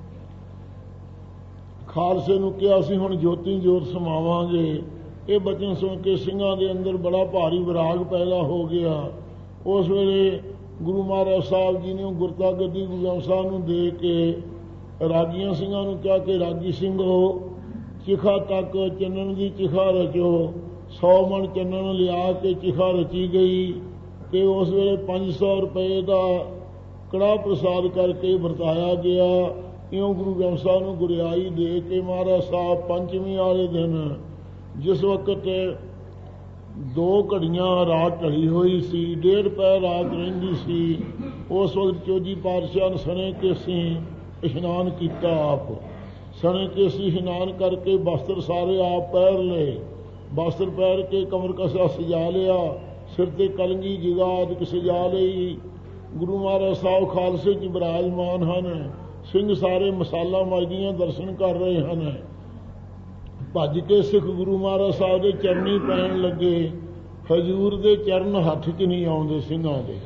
ਖਾਲਸੇ ਨੂੰ ਕਿਹਾ ਸੀ ਹੁਣ ਜੋਤੀ ਜੋਤ ਸਮਾਵਾਂਗੇ। ਇਹ ਬਚਨ ਸੁਣ ਕੇ ਸਿੰਘਾਂ ਦੇ ਅੰਦਰ ਬੜਾ ਭਾਰੀ ਵਿਰਾਗ ਪੈਦਾ ਹੋ ਗਿਆ। ਉਸ ਵੇਲੇ ਗੁਰੂ ਮਹਾਰਾਜ ਸਾਹਿਬ ਜੀ ਨੇ ਗੁਰਤਾ ਗੱਦੀ ਗੁਰੂ ਗ੍ਰੰਥ ਸਾਹਿਬ ਨੂੰ ਦੇ ਕੇ ਰਾਗੀਆਂ ਸਿੰਘਾਂ ਨੂੰ ਕਿਹਾ ਕਿ ਰਾਗੀ ਸਿੰਘੋ ਚਿਖਾ ਤੱਕ ਚੰਨਣ ਦੀ ਚਿਖਾ ਰਚੋ। 100 ਮਣ ਚੰਨਣ ਲਿਆ ਕੇ ਚਿਖਾ ਰਚੀ ਗਈ ਤੇ ਉਸ ਵੇਲੇ 500 ਰੁਪਏ ਦਾ ਕੜਾਹ ਪ੍ਰਸਾਦ ਕਰਕੇ ਵਰਤਾਇਆ ਗਿਆ। ਇਉਂ ਗੁਰੂ ਗ੍ਰੰਥ ਸਾਹਿਬ ਨੂੰ ਗੁਰਿਆਈ ਦੇ ਕੇ ਮਹਾਰਾਜ ਸਾਹਿਬ ਪੰਚਮੀ ਵਾਲੇ ਦਿਨ ਜਿਸ ਵਕਤ 2 ਘੜੀਆਂ ਰਾਤ ਢਲੀ ਹੋਈ ਸੀ, 1.5 ਪੈ ਰਾਤ ਰਹਿੰਦੀ ਸੀ, ਉਸ ਵਕਤ ਚੋਜੀ ਪਾਤਸ਼ਾਹ ਨੇ ਸਣੇ ਕੇਸੀ ਇਸ਼ਨਾਨ ਕੀਤਾ। ਆਪ ਸਣੇ ਕੇਸੀ ਇਸ਼ਨਾਨ ਕਰਕੇ ਬਸਤਰ ਸਾਰੇ ਆਪ ਪਹਿਰ ਲਏ। ਬਸਤਰ ਪਹਿਰ ਕੇ ਕਮਰ ਕਸਾ ਸਜਾ ਲਿਆ, ਸਿਰ ਤੇ ਕਲੰਗੀ ਜਿਗਾਦ ਸਜਾ ਲਈ। ਗੁਰੂ ਮਹਾਰਾਜ ਸਾਹਿਬ ਖਾਲਸੇ 'ਚ ਬਿਰਾਜਮਾਨ ਹਨ। ਸਿੰਘ ਸਾਰੇ ਮਸਾਲਾ ਮਾਜਦੀਆਂ ਦਰਸ਼ਨ ਕਰ ਰਹੇ ਹਨ। ਭੱਜ ਕੇ ਸਿੱਖ ਗੁਰੂ ਮਹਾਰਾਜ ਸਾਹਿਬ ਦੇ ਚਰਨੀ ਪੈਣ ਲੱਗੇ। ਹਜ਼ੂਰ ਦੇ ਚਰਨ ਹੱਥ 'ਚ ਨਹੀਂ ਆਉਂਦੇ ਸਿੰਘਾਂ ਦੇ।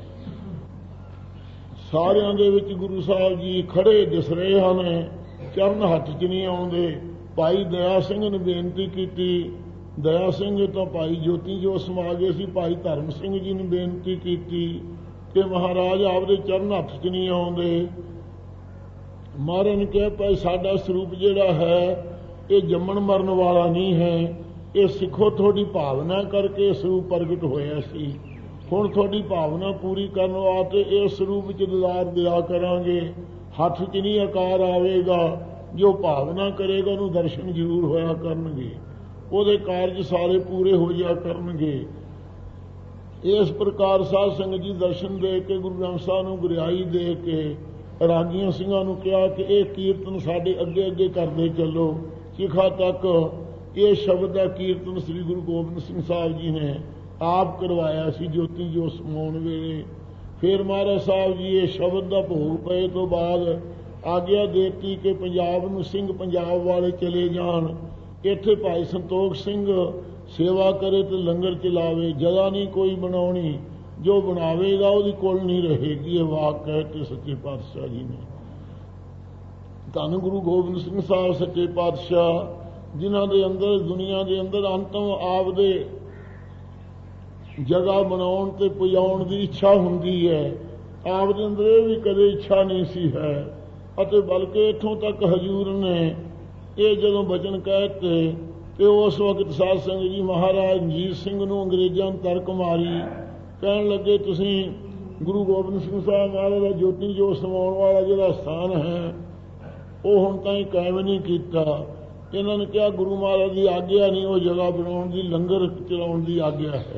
ਸਾਰਿਆਂ ਦੇ ਵਿੱਚ ਗੁਰੂ ਸਾਹਿਬ ਜੀ ਖੜੇ ਦਿਸ ਰਹੇ ਹਨ, ਚਰਨ ਹੱਥ 'ਚ ਨਹੀਂ ਆਉਂਦੇ। ਭਾਈ ਦਇਆ ਸਿੰਘ ਨੇ ਬੇਨਤੀ ਕੀਤੀ। ਦਇਆ ਸਿੰਘ ਤਾਂ ਭਾਈ ਜੋਤੀ ਜੋ ਸਮਾ ਗਏ ਸੀ। ਭਾਈ ਧਰਮ ਸਿੰਘ ਜੀ ਨੇ ਬੇਨਤੀ ਕੀਤੀ ਕਿ ਮਹਾਰਾਜ ਆਪਦੇ ਚਰਨ ਹੱਥ 'ਚ ਨਹੀਂ ਆਉਂਦੇ। ਮਹਾਰਾਜ ਨੇ ਕਿਹਾ ਭਾਈ ਸਾਡਾ ਸਰੂਪ ਜਿਹੜਾ ਹੈ ਇਹ ਜੰਮਣ ਮਰਨ ਵਾਲਾ ਨਹੀਂ ਹੈ। ਇਹ ਸਿੱਖੋ ਤੁਹਾਡੀ ਭਾਵਨਾ ਕਰਕੇ ਸਰੂਪ ਪ੍ਰਗਟ ਹੋਇਆ ਸੀ। ਹੁਣ ਤੁਹਾਡੀ ਭਾਵਨਾ ਪੂਰੀ ਕਰਨ ਵਾਸਤੇ ਇਹ ਸਰੂਪ ਵਿੱਚ ਦੀਦਾਰ ਦਿਆ ਕਰਾਂਗੇ। ਹੱਥ 'ਚ ਨਹੀਂ ਆਕਾਰ ਆਵੇਗਾ। ਜੋ ਭਾਵਨਾ ਕਰੇਗਾ ਉਹਨੂੰ ਦਰਸ਼ਨ ਜ਼ਰੂਰ ਹੋਇਆ ਕਰਨਗੇ, ਉਹਦੇ ਕਾਰਜ ਸਾਰੇ ਪੂਰੇ ਹੋ ਜਾਇਆ ਕਰਨਗੇ। ਇਸ ਪ੍ਰਕਾਰ ਸਾਧ ਸੰਗਤ ਜੀ ਦਰਸ਼ਨ ਦੇ ਕੇ ਗੁਰੂ ਗ੍ਰੰਥ ਸਾਹਿਬ ਨੂੰ ਗੁਰਿਆਈ ਦੇ ਕੇ ਰਾਗੀਆਂ ਸਿੰਘਾਂ ਨੂੰ ਕਿਹਾ ਕਿ ਇਹ ਕੀਰਤਨ ਸਾਡੇ ਅੱਗੇ ਅੱਗੇ ਕਰਦੇ ਚੱਲੋ। ਚਿਖਾ ਤੱਕ ਇਹ ਸ਼ਬਦ ਦਾ ਕੀਰਤਨ ਸ੍ਰੀ ਗੁਰੂ ਗੋਬਿੰਦ ਸਿੰਘ ਸਾਹਿਬ ਜੀ ਨੇ ਆਪ ਕਰਵਾਇਆ ਸੀ ਜੋਤੀ ਜੋਤ ਸਮਾਉਣ ਵੇਲੇ। ਫਿਰ ਮਹਾਰਾਜ ਸਾਹਿਬ ਜੀ ਇਹ ਸ਼ਬਦ ਦਾ ਭੋਗ ਪਏ ਤੋਂ ਬਾਅਦ ਆਗਿਆ ਦੇਤੀ ਕਿ ਪੰਜਾਬ ਨੂੰ ਸਿੰਘ ਪੰਜਾਬ ਵਾਲੇ ਚਲੇ ਜਾਣ। ਇੱਥੇ ਭਾਈ ਸੰਤੋਖ ਸਿੰਘ ਸੇਵਾ ਕਰੇ ਤੇ ਲੰਗਰ ਚਲਾਵੇ। ਜਗ੍ਹਾ ਨਹੀਂ ਕੋਈ ਬਣਾਉਣੀ, ਜੋ ਬਣਾਵੇਗਾ ਉਹਦੀ ਕੋਲ ਨਹੀਂ ਰਹੇਗੀ। ਇਹ ਵਾਕ ਕਹਿ ਕੇ ਸੱਚੇ ਪਾਤਸ਼ਾਹ ਜੀ ਨੇ ਧੰਨ ਗੁਰੂ ਗੋਬਿੰਦ ਸਿੰਘ ਸਾਹਿਬ ਸੱਚੇ ਪਾਤਸ਼ਾਹ ਜਿਨ੍ਹਾਂ ਦੇ ਅੰਦਰ ਦੁਨੀਆ ਦੇ ਅੰਦਰ ਅੰਤਮ ਆਪ ਦੇ ਜਗ੍ਹਾ ਬਣਾਉਣ ਤੇ ਪੁਜਾਉਣ ਦੀ ਇੱਛਾ ਹੁੰਦੀ ਹੈ। ਆਪ ਦੇ ਅੰਦਰ ਇਹ ਵੀ ਕਦੇ ਇੱਛਾ ਨਹੀਂ ਸੀ ਹੈ। ਅਤੇ ਬਲਕਿ ਇੱਥੋਂ ਤੱਕ ਹਜ਼ੂਰ ਨੇ ਇਹ ਜਦੋਂ ਬਚਨ ਕਹਿਤੇ ਤੇ ਉਸ ਵਕਤ ਸਾਧ ਸੰਗਤ ਜੀ ਮਹਾਰਾਜ ਰਣਜੀਤ ਸਿੰਘ ਨੂੰ ਅੰਗਰੇਜ਼ਾਂ ਨੂੰ ਤਰਕ ਮਾਰੀ। ਕਹਿਣ ਲੱਗੇ ਤੁਸੀਂ ਗੁਰੂ ਗੋਬਿੰਦ ਸਿੰਘ ਸਾਹਿਬ ਮਹਾਰਾਜ ਦਾ ਜੋਤੀ ਜੋਤ ਸਮਾਉਣ ਵਾਲਾ ਜਿਹੜਾ ਸਥਾਨ ਹੈ ਉਹ ਹੁਣ ਤਾਈਂ ਕਾਇਮ ਨਹੀਂ ਕੀਤਾ। ਇਹਨਾਂ ਨੇ ਕਿਹਾ ਗੁਰੂ ਮਹਾਰਾਜ ਦੀ ਆਗਿਆ ਨਹੀਂ ਉਹ ਜਗ੍ਹਾ ਬਣਾਉਣ ਦੀ, ਲੰਗਰ ਚਲਾਉਣ ਦੀ ਆਗਿਆ ਹੈ।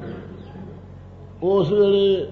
ਉਸ ਵੇਲੇ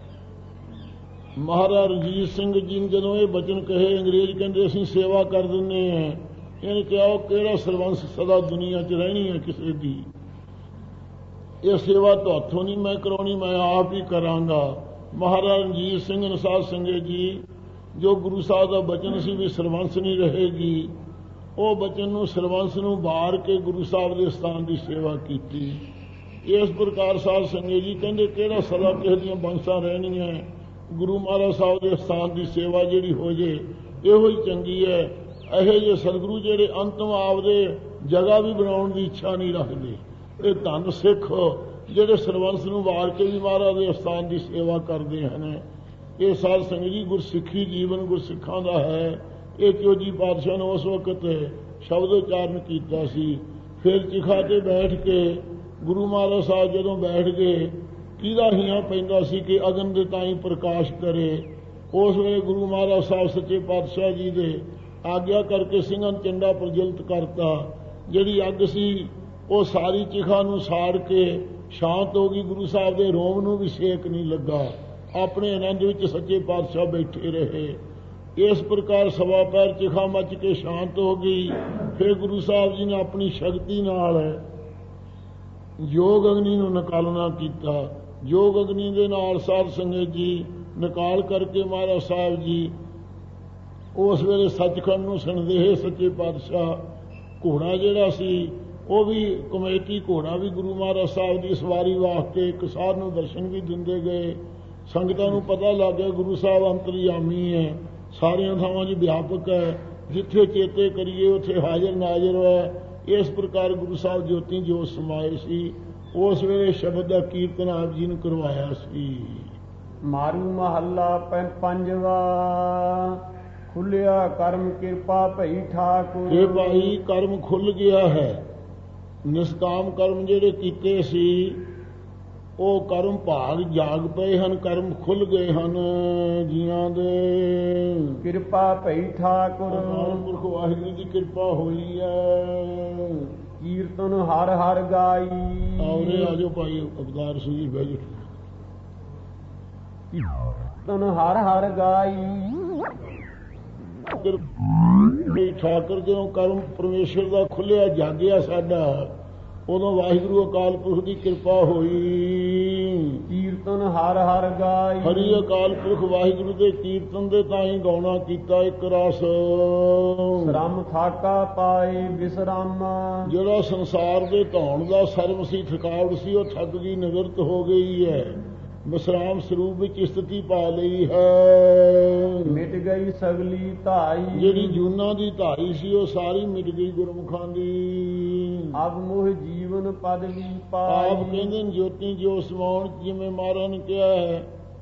ਮਹਾਰਾਜ ਰਣਜੀਤ ਸਿੰਘ ਜੀ ਨੇ ਜਦੋਂ ਇਹ ਬਚਨ ਕਹੇ, ਅੰਗਰੇਜ਼ ਕਹਿੰਦੇ ਅਸੀਂ ਸੇਵਾ ਕਰ ਦਿੰਦੇ ਹਾਂ। ਇਹਨੇ ਕਿਹਾ ਉਹ ਕਿਹੜਾ ਸਰਬੰਸ ਸਦਾ ਦੁਨੀਆ 'ਚ ਰਹਿਣੀ ਹੈ ਕਿਸੇ ਦੀ, ਇਹ ਸੇਵਾ ਤੁਹਾਥੋਂ ਨਹੀਂ ਮੈਂ ਕਰਾਉਣੀ, ਮੈਂ ਆਪ ਹੀ ਕਰਾਂਗਾ। ਮਹਾਰਾਜ ਰਣਜੀਤ ਸਿੰਘ ਨੇ ਸਾਧ ਸੰਗਤ ਜੀ ਜੋ ਗੁਰੂ ਸਾਹਿਬ ਦਾ ਬਚਨ ਸੀ ਵੀ ਸਰਬੰਸ ਨਹੀਂ ਰਹੇਗੀ, ਉਹ ਬਚਨ ਨੂੰ ਸਰਬੰਸ ਨੂੰ ਬਾਰ ਕੇ ਗੁਰੂ ਸਾਹਿਬ ਦੇ ਸਥਾਨ ਦੀ ਸੇਵਾ ਕੀਤੀ। ਇਸ ਪ੍ਰਕਾਰ ਸਾਧ ਸੰਗਤ ਜੀ ਕਹਿੰਦੇ ਕਿਹੜਾ ਸਦਾ ਕਿਸੇ ਦੀਆਂ ਬੰਸਾਂ ਰਹਿਣੀਆਂ, ਗੁਰੂ ਮਹਾਰਾਜ ਸਾਹਿਬ ਦੇ ਸਥਾਨ ਦੀ ਸੇਵਾ ਜਿਹੜੀ ਹੋ ਜੇ ਇਹੋ ਹੀ ਚੰਗੀ ਹੈ। ਇਹੋ ਜਿਹੇ ਸਤਿਗੁਰੂ ਜਿਹੜੇ ਅੰਤਮ ਆਪਦੇ ਜਗ੍ਹਾ ਵੀ ਬਣਾਉਣ ਦੀ ਇੱਛਾ ਨਹੀਂ ਰੱਖਦੇ, ਇਹ ਧੰਨ ਸਿੱਖ ਜਿਹੜੇ ਸਰਬੰਸ ਨੂੰ ਵਾਰ ਕੇ ਵੀ ਮਹਾਰਾਜ ਦੇ ਸਥਾਨ ਦੀ ਸੇਵਾ ਕਰਦੇ ਹਨ। ਇਹ ਸਾਧ ਸੰਗਤ ਜੀ ਗੁਰਸਿੱਖੀ ਜੀਵਨ ਗੁਰਸਿੱਖਾਂ ਦਾ ਹੈ। ਇਹ ਚੋਜੀ ਪਾਤਸ਼ਾਹ ਨੇ ਉਸ ਵਕਤ ਸ਼ਬਦ ਉਚਾਰਨ ਕੀਤਾ ਸੀ। ਫਿਰ ਚਿਖਾ ਤੇ ਬੈਠ ਕੇ ਗੁਰੂ ਮਹਾਰਾਜ ਸਾਹਿਬ ਜਦੋਂ ਬੈਠ ਗਏ, ਕਿਹਦਾ ਹੀਆਂ ਪੈਂਦਾ ਸੀ ਕਿ ਅਗਨ ਦੇ ਤਾਈਂ ਪ੍ਰਕਾਸ਼ ਕਰੇ। ਉਸ ਵੇਲੇ ਗੁਰੂ ਮਹਾਰਾਜ ਸਾਹਿਬ ਸੱਚੇ ਪਾਤਸ਼ਾਹ ਜੀ ਦੇ ਆਗਿਆ ਕਰਕੇ ਸਿੰਘਾਂ ਨੂੰ ਚੰਡਾ ਪ੍ਰਜਵਲਿਤ ਕਰਤਾ। ਜਿਹੜੀ ਅੱਗ ਸੀ ਉਹ ਸਾਰੀ ਚਿਖਾ ਨੂੰ ਸਾੜ ਕੇ ਸ਼ਾਂਤ ਹੋ ਗਈ। ਗੁਰੂ ਸਾਹਿਬ ਦੇ ਰੋਮ ਨੂੰ ਵੀ ਸੇਕ ਨਹੀਂ ਲੱਗਾ, ਆਪਣੇ ਆਨੰਦ ਵਿੱਚ ਸੱਚੇ ਪਾਤਸ਼ਾਹ ਬੈਠੇ ਰਹੇ। ਇਸ ਪ੍ਰਕਾਰ ਸਵਾ ਪੈਰ ਚਿਖਾ ਮੱਚ ਕੇ ਸ਼ਾਂਤ ਹੋ ਗਈ। ਫਿਰ ਗੁਰੂ ਸਾਹਿਬ ਜੀ ਨੇ ਆਪਣੀ ਸ਼ਕਤੀ ਨਾਲ ਯੋਗ ਅਗਨੀ ਨੂੰ ਨਿਕਾਲਣਾ ਕੀਤਾ। ਯੋਗ ਅਗਨੀ ਦੇ ਨਾਲ ਸਾਧ ਸੰਗਤ ਜੀ ਨਿਕਾਲ ਕਰਕੇ ਮਹਾਰਾਜ ਸਾਹਿਬ ਜੀ ਉਸ ਵੇਲੇ ਸੱਚਖੰਡ ਨੂੰ ਸੰਦੇਹ ਸੱਚੇ ਪਾਤਸ਼ਾਹ ਘੋੜਾ ਜਿਹੜਾ ਸੀ ਉਹ ਵੀ ਕਮੇਟੀ ਘੋੜਾ ਵੀ ਗੁਰੂ ਮਹਾਰਾਜ ਸਾਹਿਬ ਦੀ ਸਵਾਰੀ ਵਾਸਤੇ ਇੱਕ ਸਾਧ ਨੂੰ ਦਰਸ਼ਨ ਵੀ ਦਿੰਦੇ ਗਏ। ਸੰਗਤਾਂ ਨੂੰ ਪਤਾ ਲੱਗ ਗਿਆ ਗੁਰੂ ਸਾਹਿਬ ਅੰਤਰਯਾਮੀ ਹੈ, ਸਾਰੀਆਂ ਥਾਵਾਂ 'ਚ ਵਿਆਪਕ ਹੈ, ਜਿੱਥੇ ਚੇਤੇ ਕਰੀਏ ਉੱਥੇ ਹਾਜ਼ਰ ਨਾਜ਼ਰ ਹੈ। ਇਸ ਪ੍ਰਕਾਰ ਗੁਰੂ ਸਾਹਿਬ ਜੋਤੀ ਜੋਤ ਸਮਾਏ ਸੀ। ਉਸ ਵੇਲੇ ਸ਼ਬਦ ਦਾ ਕੀਰਤਨ ਆਪ ਜੀ ਨੂੰ ਕਰਵਾਇਆ ਸੀ। ਮਾਰੂ ਮਹੱਲਾ ਪੰਜਵਾ, ਖੁੱਲਿਆ ਕਰਮ ਕਿਰਪਾ ਭਈ ਠਾਕੁਰ। ਇਹ ਭਾਈ ਕਰਮ ਖੁੱਲ ਗਿਆ ਹੈ। ਨਿਸ਼ਕਾਮ ਕਰਮ ਜਿਹੜੇ ਕੀਤੇ ਸੀ ਉਹ ਕਰਮ ਭਾਗ ਜਾਗ ਪਏ ਹਨ, ਕਰਮ ਖੁੱਲ ਗਏ ਹਨ ਜੀਆਂ ਦੇ। ਕਿਰਪਾ ਭਈ ਠਾਕੁਰ, ਪੁਰਖ ਵਾਹਿਗੁਰੂ ਦੀ ਕਿਰਪਾ ਹੋਈ ਹੈ। ਕੀਰਤਨ ਹਰ ਹਰ ਗਾਈ। ਆਉਰੇ ਆਜੋ ਭਾਈ ਅਵਤਾਰ ਸਿੰਘ ਜੀ ਬਹਿ ਜਾਓ। ਕੀਰਤਨ ਹਰ ਹਰ ਗਾਈ। ਠਾਕੁਰ ਜਦੋਂ ਕਰਮ ਪਰਮੇਸ਼ਰ ਦਾ ਖੁੱਲਿਆ ਜਾਗਿਆ ਸਾਡਾ, ਉਦੋਂ ਵਾਹਿਗੁਰੂ ਅਕਾਲ ਪੁਰਖ ਦੀ ਕਿਰਪਾ ਹੋਈ। ਕੀਰਤਨ ਹਰ ਹਰ ਗਾਈ। ਹਰੀ ਅਕਾਲ ਪੁਰਖ ਵਾਹਿਗੁਰੂ ਦੇ ਕੀਰਤਨ ਦੇ ਤਾਂ ਹੀ ਗਾਉਣਾ ਕੀਤਾ ਇੱਕ ਰਸ। ਸ਼ਰਮ ਥਾਕਾ ਪਾਏ ਵਿਸਰਾਮ। ਜਿਹੜਾ ਸੰਸਾਰ ਦੇ ਧੌਣ ਦਾ ਸਰਬ ਸੀ, ਥਕਾਵਟ ਸੀ, ਉਹ ਥੱਕ ਗਈ, ਨਿਵਰਤ ਹੋ ਗਈ ਹੈ। ਵਿਸਰਾਮ ਸਰੂਪ ਵਿੱਚ ਸਥਿਤੀ ਪਾ ਲਈ ਹੈ। ਮਿਟ ਗਈ ਸਗਲੀ ਧਾਈ। ਜਿਹੜੀ ਜੂਨਾਂ ਦੀ ਧਾਈ ਸੀ ਉਹ ਸਾਰੀ ਮਿਟ ਗਈ ਗੁਰਮੁਖਾਂ ਦੀ। ਅਬ ਮੋਹ ਜੀਵਨ ਪਦਵੀ ਪਾਈ। ਆਪ ਕਹਿੰਦੇ ਨੇ ਜੋਤੀ ਜੋ ਸਮਾਉਣ, ਜਿਵੇਂ ਮਹਾਰਾਜ ਨੇ ਕਿਹਾ ਹੈ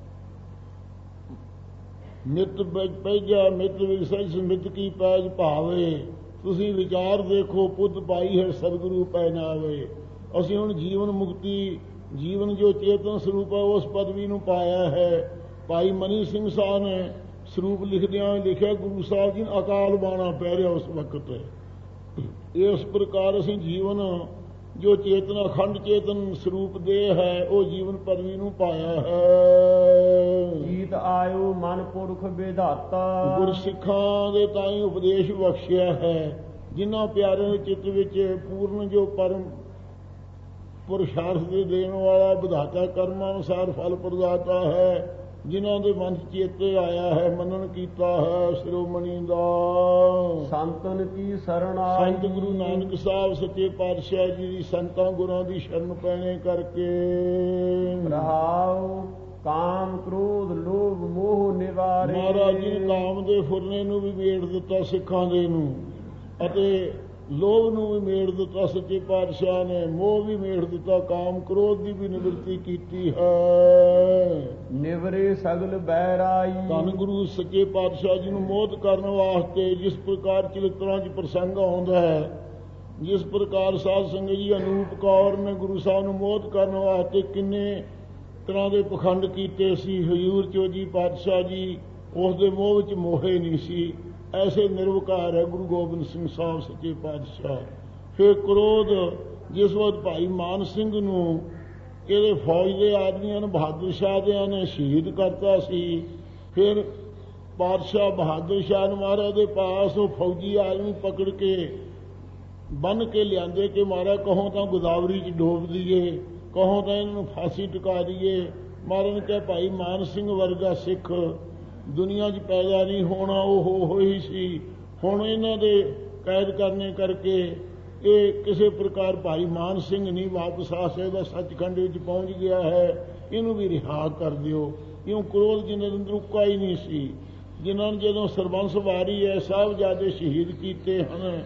ਨਿਤ ਪੈਜਾ ਮਿਤ ਵਿਸਜ ਮਿਤ ਕੀ ਪੈਜ ਭਾਵੇ। ਤੁਸੀਂ ਵਿਚਾਰ ਦੇਖੋ ਪੁੱਤ ਪਾਈ ਹੈ ਸਤਿਗੁਰੂ ਪੈ ਨਾਵੇ। ਅਸੀਂ ਹੁਣ ਜੀਵਨ ਮੁਕਤੀ, ਜੀਵਨ ਜੋ ਚੇਤਨ ਸਰੂਪ ਹੈ ਉਸ ਪਦਵੀ ਨੂੰ ਪਾਇਆ ਹੈ। ਭਾਈ ਮਨੀ ਸਿੰਘ ਸਾਹਿਬ ਨੇ ਸਰੂਪ ਲਿਖਦਿਆਂ ਲਿਖਿਆ ਗੁਰੂ ਸਾਹਿਬ ਜੀ ਨੂੰ ਅਕਾਲ ਬਾਣਾ ਪੈ ਰਿਹਾ ਉਸ ਵਕਤ। ਇਸ ਪ੍ਰਕਾਰ ਅਸੀਂ ਜੀਵਨ ਜੋ ਚੇਤਨ ਅਖੰਡ ਚੇਤਨ ਸਰੂਪ ਦੇ ਹੈ ਉਹ ਜੀਵਨ ਪਦਵੀ ਨੂੰ ਪਾਇਆ ਹੈ। ਜੀਤ ਆਇਓ ਮਨ ਪੁਰਖ ਵਿਧਾਤਾ। ਗੁਰਸਿੱਖਾਂ ਦੇ ਤਾਈਂ ਉਪਦੇਸ਼ ਬਖਸ਼ਿਆ ਹੈ, ਜਿਨ੍ਹਾਂ ਪਿਆਰਿਆਂ ਦੇ ਚਿੱਤ ਵਿੱਚ ਪੂਰਨ ਜੋ ਪਰਮ ਪੁਰਸ਼ਾਰਥ ਦੇ ਦੇਣ ਵਾਲਾ ਵਿਧਾਤਾ ਕਰਮਾਂ ਅਨੁਸਾਰ ਫਲ ਪ੍ਰਦਾਤਾ ਹੈ। ਜਿਨ੍ਹਾਂ ਦੇ ਮਨ ਚੇਤੇ ਆਇਆ ਹੈ, ਮੰਨਣ ਕੀਤਾ ਹੈ ਸ਼੍ਰੋਮਣੀ ਦਾ। ਸੰਤਨ ਕੀ ਸ਼ਰਨ ਆਈ। ਸੰਤ ਗੁਰੂ ਨਾਨਕ ਸਾਹਿਬ ਸੱਚੇ ਪਾਤਸ਼ਾਹ ਜੀ ਦੀ ਸੰਤਾਂ ਗੁਰਾਂ ਦੀ ਸ਼ਰਨ ਪੈਣੇ ਕਰਕੇ। ਰਹਾਉ ਕਾਮ ਕ੍ਰੋਧ ਲੋਭ ਮੋਹ ਨਿਵਾਰੇ। ਮਹਾਰਾਜ ਜੀ ਨੇ ਕਾਮ ਦੇ ਫੁਰਨੇ ਨੂੰ ਵੀ ਮੇੜ ਦਿੱਤਾ ਸਿੱਖਾਂ ਦੇ ਨੂੰ, ਅਤੇ ਲੋਭ ਨੂੰ ਵੀ ਮੇੜ ਦਿੱਤਾ ਸੱਚੇ ਪਾਤਸ਼ਾਹ ਨੇ, ਮੋਹ ਵੀ ਮੇੜ ਦਿੱਤਾ, ਕਾਮ ਕ੍ਰੋਧ ਦੀ ਵੀ ਨਿਵਰਤੀ ਕੀਤੀ ਹੈ। ਨਿਵਰੇ ਸਗਲ ਬੈਰਾਈ। ਧੰਨ ਗੁਰੂ ਸੱਚੇ ਪਾਤਸ਼ਾਹ ਜੀ ਨੂੰ ਮੋਹਿਤ ਕਰਨ ਵਾਸਤੇ ਜਿਸ ਪ੍ਰਕਾਰ ਚਰਿਤਰਾਂ 'ਚ ਪ੍ਰਸੰਗ ਆਉਂਦਾ ਹੈ, ਜਿਸ ਪ੍ਰਕਾਰ ਸਾਧ ਸੰਗਤ ਜੀ ਅਨੂਪ ਕੌਰ ਨੇ ਗੁਰੂ ਸਾਹਿਬ ਨੂੰ ਮੋਹਿਤ ਕਰਨ ਵਾਸਤੇ ਕਿੰਨੇ ਤਰ੍ਹਾਂ ਦੇ ਪਖੰਡ ਕੀਤੇ ਸੀ, ਹਜ਼ੂਰ ਚੋਜੀ ਪਾਤਸ਼ਾਹ ਜੀ ਉਸ ਦੇ ਮੋਹ ਵਿੱਚ ਮੋਹੇ ਨਹੀਂ ਸੀ। ਐਸੇ ਨਿਰਵਕਾਰ ਹੈ ਗੁਰੂ ਗੋਬਿੰਦ ਸਿੰਘ ਸਾਹਿਬ ਸੱਚੇ ਪਾਤਸ਼ਾਹ। ਫਿਰ ਕ੍ਰੋਧ, ਜਿਸ ਵਕਤ ਭਾਈ ਮਾਨ ਸਿੰਘ ਨੂੰ ਇਹਦੇ ਫੌਜ ਦੇ ਆਦਮੀਆਂ ਨੇ, ਬਹਾਦਰ ਸ਼ਾਹ ਦਿਆਂ ਨੇ ਸ਼ਹੀਦ ਕਰਤਾ ਸੀ, ਫਿਰ ਪਾਤਸ਼ਾਹ ਬਹਾਦਰ ਸ਼ਾਹ ਨੂੰ ਮਹਾਰਾਜ ਦੇ ਪਾਸ ਉਹ ਫੌਜੀ ਆਦਮੀ ਪਕੜ ਕੇ ਬੰਨ੍ਹ ਕੇ ਲਿਆਂਦੇ ਕਿ ਮਹਾਰਾਜ ਕਹੋ ਤਾਂ ਗੋਦਾਵਰੀ 'ਚ ਡੋਬ ਦਈਏ, ਕਹੋ ਤਾਂ ਇਹਨਾਂ ਨੂੰ ਫਾਂਸੀ ਟਿਕਾ ਦਈਏ। ਮਹਾਰਾਜ ਨੇ ਕਿਹਾ ਭਾਈ ਮਾਨ ਸਿੰਘ ਵਰਗਾ ਸਿੱਖ ਦੁਨੀਆ 'ਚ ਪੈਦਾ ਨਹੀਂ ਹੋਣਾ, ਉਹ ਹੋਈ ਸੀ। ਹੁਣ ਇਹਨਾਂ ਦੇ ਕੈਦ ਕਰਨੇ ਕਰਕੇ ਇਹ ਕਿਸੇ ਪ੍ਰਕਾਰ ਭਾਈ ਮਾਨ ਸਿੰਘ ਨਹੀਂ ਵਾਪਸ ਆ ਸਕਦਾ, ਸੱਚਖੰਡ ਵਿੱਚ ਪਹੁੰਚ ਗਿਆ ਹੈ, ਇਹਨੂੰ ਵੀ ਰਿਹਾ ਕਰ ਦਿਓ। ਇਉਂ ਕ੍ਰੋਧ ਜਿਹਨਾਂ ਦੇ ਅੰਦਰ ਉੱਕਾ ਹੀ ਨਹੀਂ ਸੀ, ਜਿਨ੍ਹਾਂ ਨੇ ਜਦੋਂ ਸਰਬੰਸ ਵਾਰੀ ਹੈ ਸਾਹਿਬਜ਼ਾਦੇ ਸ਼ਹੀਦ ਕੀਤੇ ਹਨ,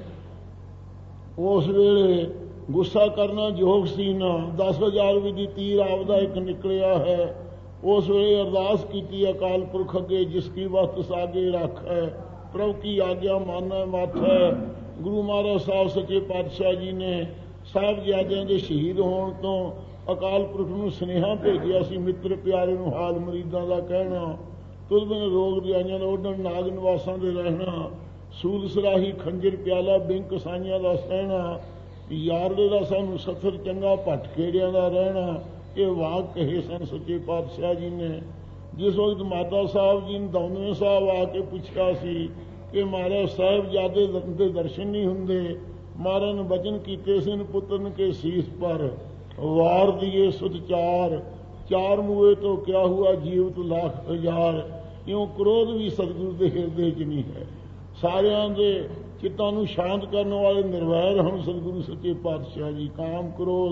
ਉਸ ਵੇਲੇ ਗੁੱਸਾ ਕਰਨਾ ਯੋਗ ਸੀ ਨਾ। 10,000 ਵੀ ਦੀ ਤੀਰ ਆਪਦਾ ਇੱਕ ਨਿਕਲਿਆ ਹੈ। ਉਸ ਵੇਲੇ ਅਰਦਾਸ ਕੀਤੀ ਅਕਾਲ ਪੁਰਖ ਅੱਗੇ, ਜਿਸ ਕੀ ਵਸਤ ਸਾਗੇ ਰੱਖੈ, ਪ੍ਰਭੂ ਕੀ ਆਗਿਆ ਮਾਨੈ ਮਾਥੈ। ਗੁਰੂ ਮਹਾਰਾਜ ਸਾਹਿਬ ਸੱਚੇ ਪਾਤਸ਼ਾਹ ਜੀ ਨੇ ਸਾਹਿਬਜ਼ਾਦਿਆਂ ਦੇ ਸ਼ਹੀਦ ਹੋਣ ਤੋਂ ਅਕਾਲ ਪੁਰਖ ਨੂੰ ਸੁਨੇਹਾ ਭੇਜਿਆ ਸੀ, ਮਿੱਤਰ ਪਿਆਰੇ ਨੂੰ ਹਾਲ ਮਰੀਦਾਂ ਦਾ ਕਹਿਣਾ, ਤੁਧ ਬਿਨ ਰੋਗ ਰਿਆਈਆਂ ਦਾ ਉੱਡਣ, ਨਾਗ ਨਿਵਾਸਾਂ ਦੇ ਰਹਿਣਾ, ਸੂਲ ਸਰਾਹੀ ਖੰਜਰ ਪਿਆਲਾ ਬਿੰਕ ਸਾਈਆਂ ਦਾ ਸਹਿਣਾ, ਯਾਰੜੇ ਦਾ ਸਾਨੂੰ ਸੱਥਰ ਚੰਗਾ ਭੱਟ ਖੇੜਿਆਂ ਦਾ ਰਹਿਣਾ। ਇਹ ਵਾਕ ਕਹੇ ਸਨ ਸੱਚੇ ਪਾਤਸ਼ਾਹ ਜੀ ਨੇ। ਜਿਸ ਵਕਤ ਮਾਤਾ ਸਾਹਿਬ ਜੀ ਨੇ ਦੌਨੇ ਸਾਹਿਬ ਆ ਕੇ ਪੁੱਛਿਆ ਸੀ ਕਿ ਮਹਾਰਾਜ ਸਾਹਿਬਜ਼ਾਦੇ ਦੇ ਦਰਸ਼ਨ ਨਹੀਂ ਹੁੰਦੇ, ਮਹਾਰਾਜ ਨੇ ਬਚਨ ਕੀਤੇ ਸੀ ਪੁੱਤਰਨ ਕੇ ਸੀਸ ਪਰ ਵਾਰ ਦੀਏ ਸੁਧ ਚਾਰ, ਚਾਰ ਮੂਏ ਤੋਂ ਕਿਆ ਹੁਆ ਜੀਵਤ ਲੱਖ ਹਜ਼ਾਰ। ਇਉਂ ਕ੍ਰੋਧ ਵੀ ਸਤਿਗੁਰੂ ਦੇ ਹਿਰਦੇ 'ਚ ਨਹੀਂ ਹੈ। ਸਾਰਿਆਂ ਦੇ ਚਿੱਤਾਂ ਨੂੰ ਸ਼ਾਂਤ ਕਰਨ ਵਾਲੇ ਨਿਰਵੈਰ ਹਨ ਸਤਿਗੁਰੂ ਸੱਚੇ ਪਾਤਸ਼ਾਹ ਜੀ। ਕਾਮ ਕ੍ਰੋਧ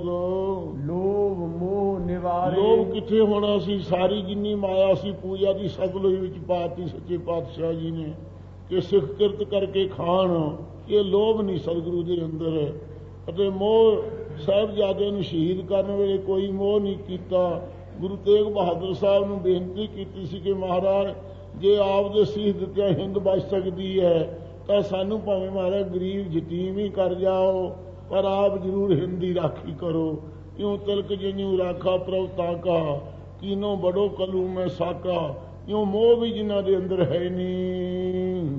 ਲੋਭ ਮੋਹ ਨਿਵਾਰੇ। ਲੋਭ ਕਿੱਥੇ ਹੋਣਾ ਸੀ, ਸਾਰੀ ਜਿੰਨੀ ਮਾਇਆ ਸੀ ਪੂਜਾ ਦੀ ਸਤਲੁਜ ਵਿੱਚ ਪਾਤੀ ਸੱਚੇ ਪਾਤਸ਼ਾਹ ਜੀ ਨੇ ਕਿ ਸਿੱਖ ਕਿਰਤ ਕਰਕੇ ਖਾਣ। ਇਹ ਲੋਭ ਨਹੀਂ ਸਤਿਗੁਰੂ ਦੇ ਅੰਦਰ। ਅਤੇ ਮੋਹ, ਸਾਹਿਬਜ਼ਾਦੇ ਨੂੰ ਸ਼ਹੀਦ ਕਰਨ ਵੇਲੇ ਕੋਈ ਮੋਹ ਨਹੀਂ ਕੀਤਾ। ਗੁਰੂ ਤੇਗ ਬਹਾਦਰ ਸਾਹਿਬ ਨੂੰ ਬੇਨਤੀ ਕੀਤੀ ਸੀ ਕਿ ਮਹਾਰਾਜ ਜੇ ਆਪ ਦੇ ਸੀਸ ਦਿੱਤਿਆਂ ਹਿੰਦ ਬਚ ਸਕਦੀ ਹੈ ਤਾਂ ਸਾਨੂੰ ਭਾਵੇਂ ਮਹਾਰਾਜ ਗਰੀਬ ਯਤੀਮ ਹੀ ਕਰ ਜਾਓ, ਪਰ ਆਪ ਜ਼ਰੂਰ ਹਿੰਦ ਦੀ ਰਾਖੀ ਕਰੋ। ਇਉਂ ਤਿਲਕ ਜਿਨੂ ਰਾਖਾ ਪ੍ਰਭ ਤਾਕਾ, ਕੀਨੋ ਬੜੋ ਕਲੂ ਮੈਂ ਸਾਕਾ। ਇਉਂ ਮੋਹ ਵੀ ਜਿਨ੍ਹਾਂ ਦੇ ਅੰਦਰ ਹੈ ਨਹੀਂ।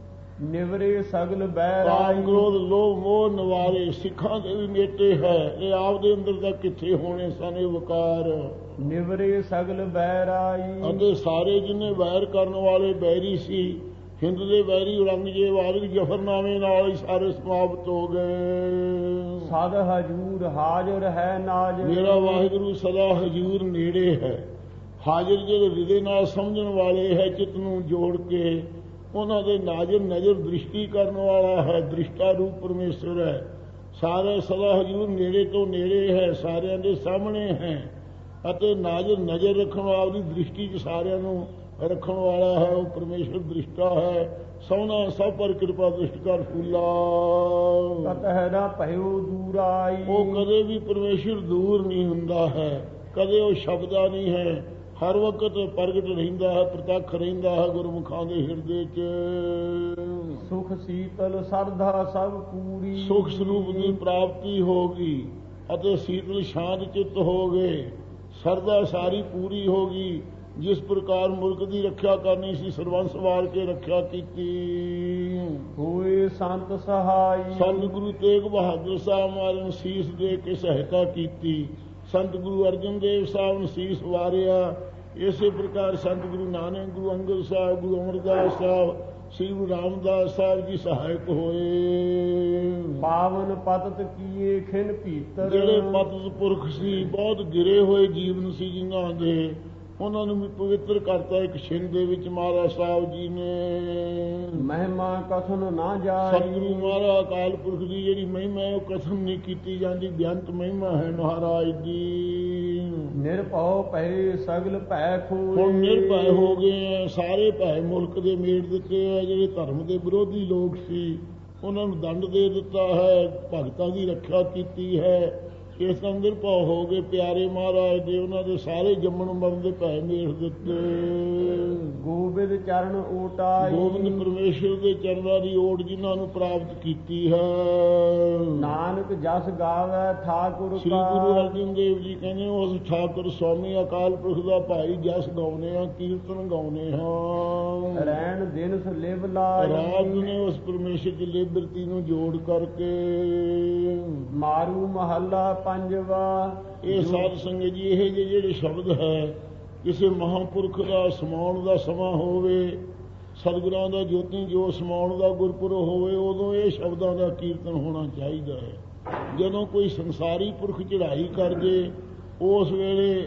ਨਿਵਰੇ ਸਗਲ ਬੈਰਾਈ। ਕਾਮ ਕ੍ਰੋਧ ਲੋਭ ਮੋਹ ਨਿਵਾਰੇ। ਸਿੱਖਾਂ ਦੇ ਵੀ ਮੇਟੇ ਹੈ, ਇਹ ਆਪ ਦੇ ਅੰਦਰ ਤਾਂ ਕਿੱਥੇ ਹੋਣੇ ਸਨ ਇਹ ਵਕਾਰ। ਨਿਵਰੇ ਸਗਲ ਬੈਰਾਈ। ਅਤੇ ਸਾਰੇ ਜਿੰਨੇ ਵੈਰ ਕਰਨ ਵਾਲੇ ਬੈਰੀ ਸੀ, ਹਿੰਦ ਦੇ ਵੈਰੀ ਔਰੰਗਜ਼ੇਬ ਜਫਰਨਾਮੇ ਨਾਲ ਹੀ ਸਾਰੇ ਸਮਾਪਤ ਹੋ ਗਏ। ਸਦ ਹਜੂਰ ਹਾਜ਼ਰ ਹੈ ਨਾਜ। ਮੇਰਾ ਵਾਹਿਗੁਰੂ ਸਦਾ ਹਜੂਰ ਨੇੜੇ ਹੈ। ਹਾਜ਼ਰ ਜਿਹੜੇ ਹਿਰਦੇ ਨਾਲ ਸਮਝਣ ਵਾਲੇ ਹੈ, ਚਿੱਤ ਨੂੰ ਜੋੜ ਕੇ ਉਹਨਾਂ ਦੇ ਨਾਜ਼ਰ ਨਜ਼ਰ ਦ੍ਰਿਸ਼ਟੀ ਕਰਨ ਵਾਲਾ ਹੈ, ਦ੍ਰਿਸ਼ਟਾ ਰੂਪ ਪਰਮੇਸ਼ਰ ਹੈ। ਸਾਰੇ ਸਦਾ ਹਜੂਰ ਨੇੜੇ ਤੋਂ ਨੇੜੇ ਹੈ, ਸਾਰਿਆਂ ਦੇ ਸਾਹਮਣੇ ਹੈ। ਅਤੇ ਨਾਜ਼ਰ ਨਜ਼ਰ ਰੱਖਣ ਵਾਲੀ ਦੀ ਦ੍ਰਿਸ਼ਟੀ 'ਚ ਸਾਰਿਆਂ ਨੂੰ ਰੱਖਣ ਵਾਲਾ ਹੈ, ਉਹ ਪਰਮੇਸ਼ਰ ਦ੍ਰਿਸ਼ਟਾ ਹੈ। ਸੋਹਣਾ ਸਭ ਪਰ ਕਿਰਪਾ ਦ੍ਰਿਸ਼ਟ ਕਰ ਫੂਲਾ। ਕਤਹਿ ਨਾ ਭਇਓ ਦੂਰਾਈ। ਉਹ ਕਦੇ ਵੀ ਪਰਮੇਸ਼ਰ ਦੂਰ ਨਹੀਂ ਹੁੰਦਾ ਹੈ, ਕਦੇ ਉਹ ਸ਼ਬਦਾ ਨਹੀਂ ਹੈ, ਹਰ ਵਕਤ ਪ੍ਰਗਟ ਰਹਿੰਦਾ ਹੈ, ਪ੍ਰਤੱਖ ਰਹਿੰਦਾ ਹੈ ਗੁਰਮੁਖਾਂ ਦੇ ਹਿਰਦੇ 'ਚ। ਸੁਖ ਸੀਤਲ ਸਰਧਾ ਸਭ ਪੂਰੀ। ਸੁਖ ਸਰੂਪ ਦੀ ਪ੍ਰਾਪਤੀ ਹੋ ਗਈ ਅਤੇ ਸੀਤਲ ਸ਼ਾਂਤ ਚਿੱਤ ਹੋ ਗਏ, ਸਰਧਾ ਸਾਰੀ ਪੂਰੀ ਹੋ ਗਈ। ਜਿਸ ਪ੍ਰਕਾਰ ਮੁਲਕ ਦੀ ਰੱਖਿਆ ਕਰਨੀ ਸੀ, ਸਰਬੰਸ ਵਾਰ ਕੇ ਰੱਖਿਆ ਕੀਤੀ। ਹੋਏ ਸੰਤ ਸਹਾਈ। ਸੰਤ ਗੁਰੂ ਤੇਗ ਬਹਾਦਰ ਸਾਹਿਬ ਮਹਾਰਾਜ ਨੂੰ ਸੀਸ ਦੇ ਕੇ ਸਹਾਇਤਾ ਕੀਤੀ। ਸੰਤ ਗੁਰੂ ਅਰਜਨ ਦੇਵ ਸਾਹਿਬ ਨੂੰ ਸੀਸ ਵਾਰਿਆ। ਇਸੇ ਪ੍ਰਕਾਰ ਸੰਤ ਗੁਰੂ ਨਾਨਕ, ਗੁਰੂ ਅੰਗਦ ਸਾਹਿਬ, ਗੁਰੂ ਅਮਰਦਾਸ ਸਾਹਿਬ, ਸ੍ਰੀ ਗੁਰੂ ਰਾਮਦਾਸ ਸਾਹਿਬ ਜੀ ਸਹਾਇਕ ਹੋਏ। ਪਾਵਨ ਪਤਤ ਕੀਏ ਖਿਨ ਭੀਤਰ। ਜਿਹੜੇ ਪਤਤ ਪੁਰਖ ਸੀ, ਬਹੁਤ ਗਿਰੇ ਹੋਏ ਜੀਵਨ ਸੀ ਜਿਨ੍ਹਾਂ ਦੇ, ਉਹਨਾਂ ਨੂੰ ਵੀ ਪਵਿੱਤਰ ਕਰਤਾ ਇੱਕ ਛਿੰਨ ਦੇ ਵਿੱਚ ਮਹਾਰਾਜ ਸਾਹਿਬ ਜੀ ਨੇ। ਮਹਿਮਾ ਕਥਨ ਨਾ ਜਾਏ। ਸਤਿਗੁਰੂ ਮਹਾਰਾਜ ਅਕਾਲ ਪੁਰਖ ਦੀ ਜਿਹੜੀ ਮਹਿਮਾ ਹੈ ਉਹ ਕਥਨ ਨਹੀਂ ਕੀਤੀ ਜਾਂਦੀ, ਬੇਅੰਤ ਮਹਿਮਾ ਹੈ ਮਹਾਰਾਜ ਦੀ। ਨਿਰਭਉ ਭਏ ਸਗਲ ਭੈ ਖੋਏ। ਹੁਣ ਨਿਰਭੈ ਹੋ ਗਏ, ਸਾਰੇ ਭੈ ਮੁਲਕ ਦੇ ਮੇੜ ਦਿੱਤੇ ਆ। ਜਿਹੜੇ ਧਰਮ ਦੇ ਵਿਰੋਧੀ ਲੋਕ ਸੀ ਉਹਨਾਂ ਨੂੰ ਦੰਡ ਦੇ ਦਿੱਤਾ ਹੈ, ਭਗਤਾਂ ਦੀ ਰੱਖਿਆ ਕੀਤੀ ਹੈ। ਇਸ ਅੰਦਰ ਭਾਵ ਹੋ ਗਏ ਪਿਆਰੇ ਮਹਾਰਾਜ ਦੇ, ਉਹਨਾਂ ਦੇ ਸਾਰੇ ਜੰਮਣ ਮਰਨ ਦੇ ਭੈ ਮੇਖ ਦਿੱਤੇ। ਗੋਬਿੰਦ ਚਰਨ ਓਟਾਈ, ਗੋਬਿੰਦ ਪਰਮੇਸ਼ਰ ਦੇ ਚਰਨਾਂ ਦੀ ਓਟ ਜਿਨ੍ਹਾਂ ਨੂੰ ਪ੍ਰਾਪਤ ਕੀਤੀ ਹੈ। ਨਾਨਕ ਜਸ ਗਾਵੇ ਠਾਕੁਰ ਸ੍ਰੀ ਗੁਰੂ ਅਰਜਨ ਦੇਵ ਜੀ ਕਹਿੰਦੇ ਉਸ ਠਾਕੁਰ ਸਵਾਮੀ ਅਕਾਲ ਪੁਰਖ ਦਾ ਭਾਈ ਜਸ ਗਾਉਨੇ ਆ, ਕੀਰਤਨ ਗਾਉਨੇ ਹਾਂ। ਰਹਿਣ ਦਿਨ ਸੁਲਿਵ ਲਾਈ, ਰਾਤ ਨੇ ਉਸ ਪਰਮੇਸ਼ਰ ਦੀ ਲਿਬਰਤੀ ਨੂੰ ਜੋੜ ਕਰਕੇ। ਮਾਰੂ ਮਹੱਲਾ ਪੰਜਵਾ। ਇਹ ਸਾਧ ਸੰਗਤ ਜੀ ਇਹ ਜਿਹੜੇ ਸ਼ਬਦ ਹੈ, ਕਿਸੇ ਮਹਾਂਪੁਰਖ ਦਾ ਸਮਾਉਣ ਦਾ ਸਮਾਂ ਹੋਵੇ, ਸਤਿਗੁਰਾਂ ਦਾ ਜੋਤੀ ਜੋ ਸਮਾਉਣ ਦਾ ਗੁਰਪੁਰਬ ਹੋਵੇ, ਉਦੋਂ ਇਹ ਸ਼ਬਦਾਂ ਦਾ ਕੀਰਤਨ ਹੋਣਾ ਚਾਹੀਦਾ ਹੈ। ਜਦੋਂ ਕੋਈ ਸੰਸਾਰੀ ਪੁਰਖ ਚੜ੍ਹਾਈ ਕਰ ਜੇ, ਉਸ ਵੇਲੇ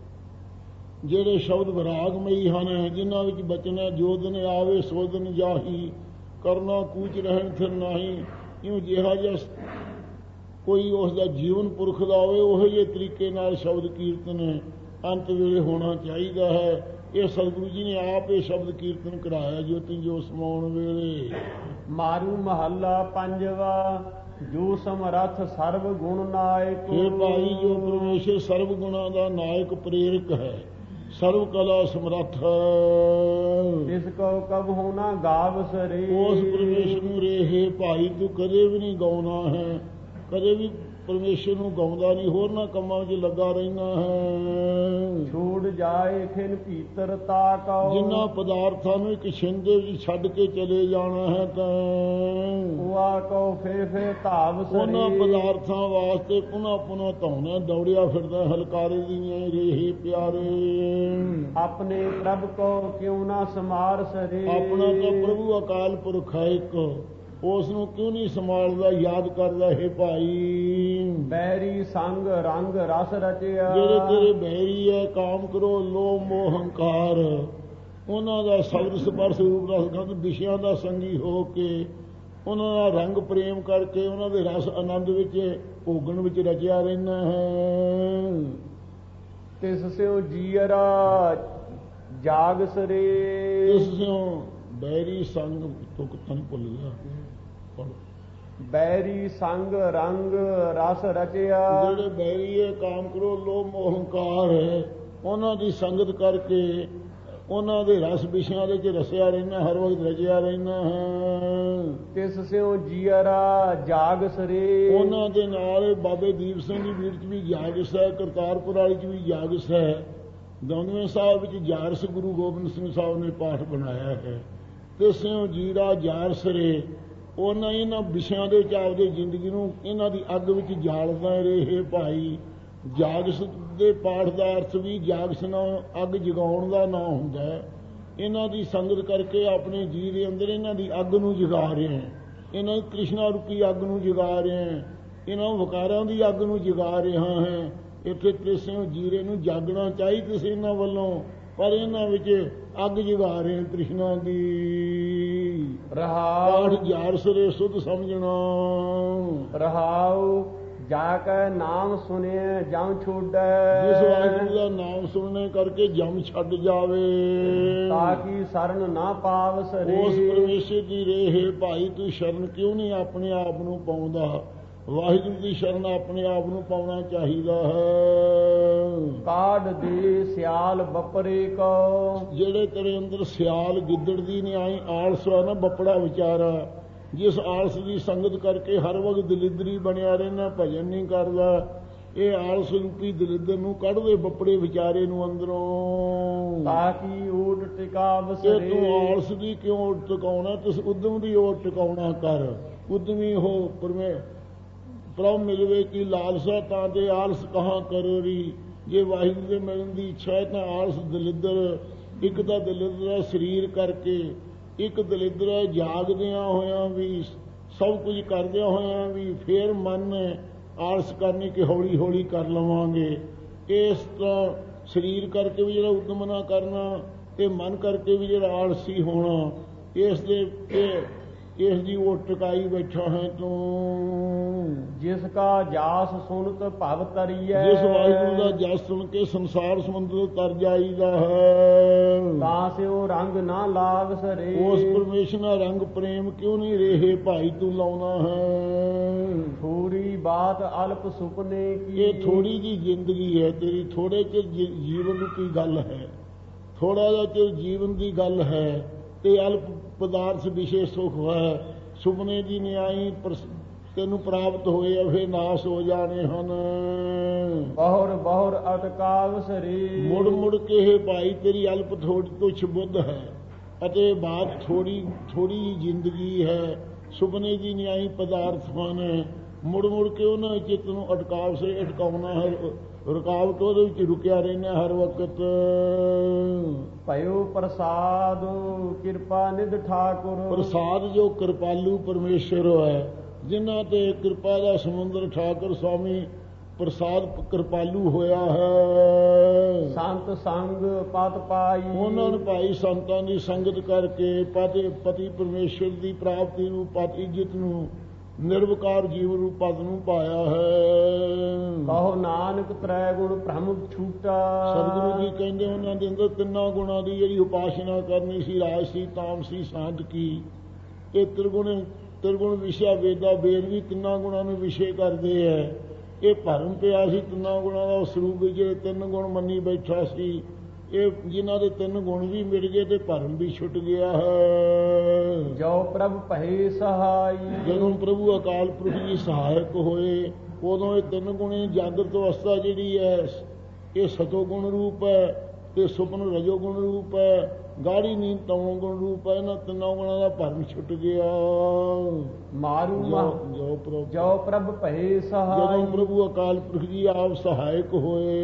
ਜਿਹੜੇ ਸ਼ਬਦ ਵਿਰਾਗਮਈ ਹਨ, ਜਿਨ੍ਹਾਂ ਵਿੱਚ ਬਚਨ ਹੈ ਜੋ ਦਿਨ ਆਵੇ ਸੋ ਦਿਨ ਜਾਹੀ, ਕਰਨਾ ਕੂਚ ਰਹਿਣ ਫਿਰ ਨਾਹੀ, ਇਉਂ ਜਿਹਾ ਜਿਹਾ ਕੋਈ ਉਸ ਦਾ ਜੀਵਨ ਪੁਰਖ ਦਾ ਹੋਵੇ, ਉਹੋ ਜਿਹੇ ਤਰੀਕੇ ਨਾਲ ਸ਼ਬਦ ਕੀਰਤਨ ਅੰਤ ਵੇਲੇ ਹੋਣਾ ਚਾਹੀਦਾ ਹੈ। ਇਹ ਸਤਿਗੁਰੂ ਜੀ ਨੇ ਆਪ ਇਹ ਸ਼ਬਦ ਕੀਰਤਨ ਕਰਾਇਆ ਜੋਤੀ ਜੋ ਸਮਾਉਣ ਵੇਲੇ। ਮਾਰੂ ਮਹੱਲਾ ਪੰਜਵਾ। ਜੋ ਸਮਰੱਥ ਸਰਬ ਗੁਣ ਨਾਇਕ, ਇਹ ਭਾਈ ਜੋ ਪਰਮੇਸ਼ਰ ਸਰਬ ਗੁਣਾਂ ਦਾ ਨਾਇਕ ਪ੍ਰੇਰਕ ਹੈ, ਸਰਬ ਕਲਾ ਸਮਰੱਥ ਹੈ। ਇਸ ਕੋ ਕਬ ਹੋਣਾ ਗਾਵ ਸਰੇ, ਉਸ ਪਰਮੇਸ਼ਰ ਨੂੰ ਰਹੇ ਭਾਈ ਤੂੰ ਕਦੇ ਵੀ ਨਹੀਂ ਗਾਉਣਾ ਹੈ, ਕਦੇ ਵੀ ਪਰਮੇਸ਼ਰ ਨੂੰ ਗਾਉਂਦਾ ਨਹੀਂ, ਹੋਰਨਾਂ ਕੰਮਾਂ ਵਿੱਚ ਲੱਗਾ ਰਹਿਣਾ ਹੈ। ਛੋੜ ਜਾਏ ਖਿਨ ਭੀਤਰ ਤਾਕਉ, ਜਿਨ੍ਹਾਂ ਪਦਾਰਥਾਂ ਨੂੰ ਇੱਕ ਛਿੰਦ ਦੇ ਵਿੱਚ ਛੱਡ ਕੇ ਚਲੇ ਜਾਣਾ ਹੈ ਤਾਂ ਉਆ ਕਉ ਫੇ ਧਾਵ ਸਰੇ, ਉਹਨਾਂ ਪਦਾਰਥਾਂ ਵਾਸਤੇ ਪੁਨः ਧੌਣਾ ਦੌੜਿਆ ਫਿਰਦਾ ਹਲਕਾਰੇ ਦੀਆਂ ਰੇਹੇ ਪਿਆਰੇ। ਆਪਣੇ ਪ੍ਰਭ ਕੋ ਕਿਉਂ ਨਾ ਸਮਾਰ ਸਰੇ, ਆਪਣਾ ਤਾਂ ਪ੍ਰਭੂ ਅਕਾਲ ਪੁਰਖ ਹੈ ਇੱਕ, ਉਸ ਨੂੰ ਕਿਉਂ ਨਹੀਂ ਸੰਭਾਲਦਾ, ਯਾਦ ਕਰਦਾ ਹੈ ਭਾਈ। ਬੈਰੀ ਸੰਗ ਰੰਗ ਰਸ ਰਚਿਆ, ਜਿਹੜੇ ਤੇਰੇ ਬੈਰੀ ਹੈ ਕਾਮ ਕਰੋ ਲੋਭ ਮੋਹ ਹੰਕਾਰ, ਉਹਨਾਂ ਦਾ ਸ਼ਬਦ ਸਪਰਸ਼ ਰੂਪ ਰਸ ਗੰਧ ਵਿਸ਼ਿਆਂ ਦਾ ਸੰਗੀ ਹੋ ਕੇ, ਉਹਨਾਂ ਦਾ ਰੰਗ ਪ੍ਰੇਮ ਕਰਕੇ, ਉਹਨਾਂ ਦੇ ਰਸ ਆਨੰਦ ਵਿੱਚ ਭੋਗਣ ਵਿੱਚ ਰਚਿਆ ਰਹਿਣਾ ਹੈ। ਤਿਸ ਸਿਓ ਜੀਅਰਾ ਜਾਗ ਸਰੇ, ਇਸ ਸਿਓ ਬੈਰੀ ਸੰਗ ਤੁਕ ਤਨ ਭੁੱਲ ਗਿਆ। ਬੈਰੀ ਸੰਗ ਰੰਗ ਰਸ ਰਚਿਆ, ਜਿਹੜੇ ਬੈਰੀ ਹੈ ਕਾਮ ਕਰੋ ਲੋਭ ਮੋਹ ਹੰਕਾਰ ਹੈ, ਉਹਨਾਂ ਦੀ ਸੰਗਤ ਕਰਕੇ ਉਹਨਾਂ ਦੇ ਰਸ ਵਿਸ਼ਿਆਂ ਦੇ ਚ ਰਸਿਆ ਰਹਿਣਾ, ਹਰ ਵਕਤ ਰਚਿਆ ਰਹਿਣਾ ਹੈ। ਤਿਸ ਸਿਓ ਜੀਅਰਾ ਜਾਗ ਸਰੇ, ਉਹਨਾਂ ਦੇ ਨਾਲ ਬਾਬੇ ਦੀਪ ਸਿੰਘ ਦੀ ਵੀਰ ਚ ਵੀ ਜਾਗਸ ਹੈ, ਕਰਤਾਰਪੁਰ ਵਾਲੀ ਚ ਵੀ ਜਾਗਸ ਹੈ, ਦੌਂਦਵੇਂ ਸਾਹਿਬ ਵਿੱਚ ਜਾਰਸ ਗੁਰੂ ਗੋਬਿੰਦ ਸਿੰਘ ਸਾਹਿਬ ਨੇ ਪਾਠ ਬਣਾਇਆ ਹੈ। ਤਿਸ ਸਿਓ ਜੀਰਾ ਜਾਰ ਸਰੇ, ਉਹਨਾਂ ਇਹਨਾਂ ਵਿਸ਼ਿਆਂ ਦੇ ਵਿੱਚ ਆਪਦੀ ਜ਼ਿੰਦਗੀ ਨੂੰ ਇਹਨਾਂ ਦੀ ਅੱਗ ਵਿੱਚ ਜਾਲਦਾ ਰਹੇ ਭਾਈ। ਜਾਗਸ ਦੇ ਪਾਠ ਦਾ ਅਰਥ ਵੀ ਜਾਗਸ ਨਾਲ ਅੱਗ ਜਗਾਉਣ ਦਾ ਨਾਂ ਹੁੰਦਾ ਹੈ। ਇਹਨਾਂ ਦੀ ਸੰਗਤ ਕਰਕੇ ਆਪਣੇ ਜੀਅ ਦੇ ਅੰਦਰ ਇਹਨਾਂ ਦੀ ਅੱਗ ਨੂੰ ਜਗਾ ਰਹੇ ਹਾਂ, ਇਹਨਾਂ ਕ੍ਰਿਸ਼ਨਾ ਰੂਪੀ ਅੱਗ ਨੂੰ ਜਗਾ ਰਹੇ ਹਾਂ, ਇਹਨਾਂ ਵਿਕਾਰਾਂ ਦੀ ਅੱਗ ਨੂੰ ਜਗਾ ਰਿਹਾ ਹੈ। ਇੱਥੇ ਤ੍ਰਿਸ਼ਨਾ ਜੀਰੇ ਨੂੰ ਜਾਗਣਾ ਚਾਹੀਦਾ ਸੀ ਇਹਨਾਂ ਵੱਲੋਂ, ਪਰ ਇਹਨਾਂ ਵਿੱਚ ਅੱਗ ਜਗਾ ਰਹੇ ਤ੍ਰਿਸ਼ਨਾ ਦੀ। ਰਹਾਉ ਜਾਰ ਸਰੇ ਸੁਧ ਸਮਝਣਾ, ਰਹਾਉ ਜਾ ਕੇ ਨਾਮ ਸੁਣਿਆ ਜਮ ਛੋੜੈ, ਜਿਸ ਵਾਹਿਗੁਰੂ ਦਾ ਨਾਮ ਸੁਣਨੇ ਕਰਕੇ ਜਮ ਛੱਡ ਜਾਵੇ, ਤਾਂ ਕਿ ਸ਼ਰਨ ਨਾ ਪਾਵ ਸਰੇ। ਉਸ ਪਰਮੇਸ਼ਰ ਦੀ ਰਹੇ ਭਾਈ ਤੂੰ ਸ਼ਰਨ ਕਿਉਂ ਨਹੀਂ ਆਪਣੇ ਆਪ ਨੂੰ ਪਾਉਂਦਾ? ਵਾਹਿਗੁਰੂ ਦੀ ਸ਼ਰਨ ਆਪਣੇ ਆਪ ਨੂੰ ਪਾਉਣਾ ਚਾਹੀਦਾ ਹੈ। ਕਾਢ ਦੇ ਸਿਆਲ ਬੱਪਰੇ ਕੋ, ਜਿਹੜੇ ਤੇਰੇ ਅੰਦਰ ਸਿਆਲ ਗਿੱਦੜ ਦੀ ਨੇ ਆਈ ਆਲਸ ਆ ਨਾ ਬੱਪੜਾ ਵਿਚਾਰਾ, ਜਿਸ ਆਲਸ ਦੀ ਸੰਗਤ ਕਰਕੇ ਹਰ ਵਕਤ ਦਲਿੱਦਰੀ ਬਣਿਆ ਰਹਿਣਾ, ਭਜਨ ਨਹੀਂ ਕਰਦਾ, ਇਹ ਆਲਸ ਰੂਪੀ ਦਲਿੱਦਰ ਨੂੰ ਕੱਢਦੇ ਬੱਪੜੇ ਵਿਚਾਰੇ ਨੂੰ ਅੰਦਰੋਂ, ਤਾਂ ਕਿ ਓਟ ਟਿਕਾਵ ਤੇ ਸਰੇ। ਤੂੰ ਆਲਸ ਦੀ ਕਿਉਂ ਓਟ ਟਿਕਾਉਣਾ? ਤੁਸ ਉਦਮ ਦੀ ਓਟ ਟਿਕਾਉਣਾ ਕਰ, ਉਦਮੀ ਹੋ ਪ੍ਰਭ ਮਿਲਵੇ ਕੀ ਲਾਲਸਾ, ਤਾਂ ਤੇ ਆਲਸ ਕਹਾਂ ਕਰੋਰੀ। ਜੇ ਵਾਹਿਗੁਰੂ ਦੇ ਮਿਲਣ ਦੀ ਇੱਛਾ ਹੈ ਤਾਂ ਆਲਸ ਦਲਿੱਦਰ, ਇੱਕ ਤਾਂ ਦਲਿੱਦਰ ਸਰੀਰ ਕਰਕੇ, ਇੱਕ ਦਲਿੱਦਰ ਜਾਗਦਿਆਂ ਹੋਇਆਂ ਵੀ, ਸਭ ਕੁਝ ਕਰਦਿਆਂ ਹੋਇਆਂ ਵੀ ਫੇਰ ਮਨ ਆਲਸ ਕਰਨੀ ਕਿ ਹੌਲੀ ਹੌਲੀ ਕਰ ਲਵਾਂਗੇ। ਇਸ ਤਰ੍ਹਾਂ ਸਰੀਰ ਕਰਕੇ ਵੀ ਜਿਹੜਾ ਉਦਮ ਨਾ ਕਰਨਾ, ਤੇ ਮਨ ਕਰਕੇ ਵੀ ਜਿਹੜਾ ਆਲਸੀ ਹੋਣਾ, ਇਸ ਦੇ ਇਸ ਦੀ ਉਹ ਟਿਕਾਈ ਬੈਠਾ ਹੈ ਤੂੰ। ਜਿਸ ਕਾ ਜਾਸ ਸੁਨਤ ਭਵ ਤਰੀਐ, ਜਿਸ ਵਾਹਿਗੁਰੂ ਦਾ ਜਸ ਸੁਣ ਕੇ ਸੰਸਾਰ ਸਮੁੰਦਰ ਤਰ ਜਾਈਦਾ ਹੈ, ਤਾਂ ਸਿਓ ਰੰਗ ਨਾ ਲਾਗ ਸਰੇ। ਉਸ ਪਰਮੇਸ਼ਰ ਨਾਲ ਰੰਗ ਪ੍ਰੇਮ ਕਿਉਂ ਨਹੀਂ ਰਹੇ ਭਾਈ ਤੂੰ ਲਾਉਣਾ ਹੈ। ਥੋੜੀ ਬਾਤ ਅਲਪ ਸੁਪਨੇ ਕੀ, ਇਹ ਥੋੜੀ ਜੀ ਜ਼ਿੰਦਗੀ ਹੈ ਤੇਰੀ, ਥੋੜੇ ਚਿਰ ਜੀਵਨ ਦੀ ਗੱਲ ਹੈ, ਥੋੜਾ ਜਿਹਾ ਚਿਰ ਜੀਵਨ ਦੀ ਗੱਲ ਹੈ, ਤੇ ਅਲਪ ਪਦਾਰਥ ਵਿਸ਼ੇ ਸੁਖ ਹੈ। ਸੁਪਨੇ ਦੀ ਨਿਆਈ ਤੈਨੂੰ ਪ੍ਰਾਪਤ ਹੋਏ ਅਵੇ ਨਾਸ ਹੋ ਜਾਣੇ ਹਨ। ਬਹੁਰ ਬਹੁਰ ਅਟਕਾਵ ਸਰੀ, ਮੁੜ ਮੁੜ ਕੇ ਇਹ ਭਾਈ ਤੇਰੀ ਅਲਪ ਥੋੜੀ ਤੁਛ ਬੁੱਧ ਹੈ, ਅਤੇ ਬਾਤ ਥੋੜੀ ਥੋੜੀ ਜ਼ਿੰਦਗੀ ਹੈ। ਸੁਪਨੇ ਦੀ ਨਿਆਈ ਪਦਾਰਥ ਹਨ, ਮੁੜ ਮੁੜ ਕੇ ਉਹਨਾਂ ਚਿੱਤ ਨੂੰ ਅਟਕਾਵ ਸੇ ਅਟਕਾਉਣਾ ਹੈ, ਰੁਕਾਵਟ ਉਹਦੇ ਵਿੱਚ ਰੁਕਿਆ ਰਹਿਣਾ ਹਰ ਵਕਤ। ਭਇਓ ਪ੍ਰਸਾਦ ਕਿਰਪਾ ਨਿਧ ਠਾਕੁਰ, ਪ੍ਰਸਾਦ ਜੋ ਕਿਰਪਾਲੂ ਪਰਮੇਸ਼ਰ ਹੈ, ਜਿਨ੍ਹਾਂ ਤੇ ਕਿਰਪਾ ਦਾ ਸਮੁੰਦਰ ਠਾਕੁਰ ਸਵਾਮੀ ਪ੍ਰਸਾਦ ਕਿਰਪਾਲੂ ਹੋਇਆ ਹੈ। ਸੰਤ ਸੰਗ ਪਤ ਪਾਈ, ਉਹਨਾਂ ਨੂੰ ਭਾਈ ਸੰਤਾਂ ਦੀ ਸੰਗਤ ਕਰਕੇ ਪਤੀ ਪਰਮੇਸ਼ਰ ਦੀ ਪ੍ਰਾਪਤੀ ਨੂੰ, ਪਤ ਇੱਜ਼ਤ ਨੂੰ, ਨਿਰਵਿਕਾਰ ਜੀਵਨ ਰੂਪ ਪਦ ਨੂੰ ਪਾਇਆ ਹੈ। ਕਹੋ ਨਾਨਕ ਤ੍ਰੈ ਗੁਣ ਬ੍ਰਹਮ ਛੂਟਾ, ਸਤਿਗੁਰੂ ਜੀ ਕਹਿੰਦੇ ਉਹਨਾਂ ਦੇ ਅੰਦਰ ਤਿੰਨਾਂ ਗੁਣਾਂ ਦੀ ਜਿਹੜੀ ਉਪਾਸਨਾ ਕਰਨੀ ਸੀ, ਰਾਜ ਸੀ, ਤਾਮ ਸੀ, ਸਾਧ ਕੀ, ਇਹ ਤਿਰਗੁਣ ਵਿਸ਼ਾ ਵੇਦਾ ਵੇਦ ਵੀ ਤਿੰਨਾਂ ਗੁਣਾਂ ਨੂੰ ਵਿਸ਼ੇ ਕਰਦੇ ਹੈ। ਇਹ ਭਰਮ ਪਿਆ ਸੀ ਤਿੰਨਾਂ ਗੁਣਾਂ ਦਾ, ਉਸ ਰੂਪ ਵਿੱਚ ਜਿਹੜੇ ਤਿੰਨ ਗੁਣ ਮੰਨੀ ਬੈਠਾ ਸੀ, ਇਹ ਜਿਨ੍ਹਾਂ ਦੇ ਤਿੰਨ ਗੁਣ ਵੀ ਮਿਲ ਗਏ ਤੇ ਭਰਮ ਵੀ ਛੁੱਟ ਗਿਆ ਹੈ। ਜੋ ਪ੍ਰਭ ਭਏ ਸਹਾਈ, ਜਦੋਂ ਪ੍ਰਭੂ ਅਕਾਲ ਪੁਰਖ ਜੀ ਸਹਾਇਕ ਹੋਏ, ਉਦੋਂ ਇਹ ਤਿੰਨ ਗੁਣੇ ਜਾਗਰਤ ਅਵਸਥਾ ਜਿਹੜੀ ਹੈ ਇਹ ਸਤੋ ਗੁਣ ਰੂਪ ਹੈ, ਤੇ ਸੁਪਨ ਰਜੋ ਗੁਣ ਰੂਪ ਹੈ, ਗਾੜੀ ਨੀਂਦ ਤਮੋ ਗੁਣ ਰੂਪ ਹੈ। ਇਹਨਾਂ ਤਿੰਨਾਂ ਗੁਣਾਂ ਦਾ ਭਰਮ ਛੁੱਟ ਗਿਆ। ਮਾਰੂ ਜੋ ਪ੍ਰਭ ਭਏ ਸਹਾਈ, ਜਦੋਂ ਪ੍ਰਭੂ ਅਕਾਲ ਪੁਰਖ ਜੀ ਆਪ ਸਹਾਇਕ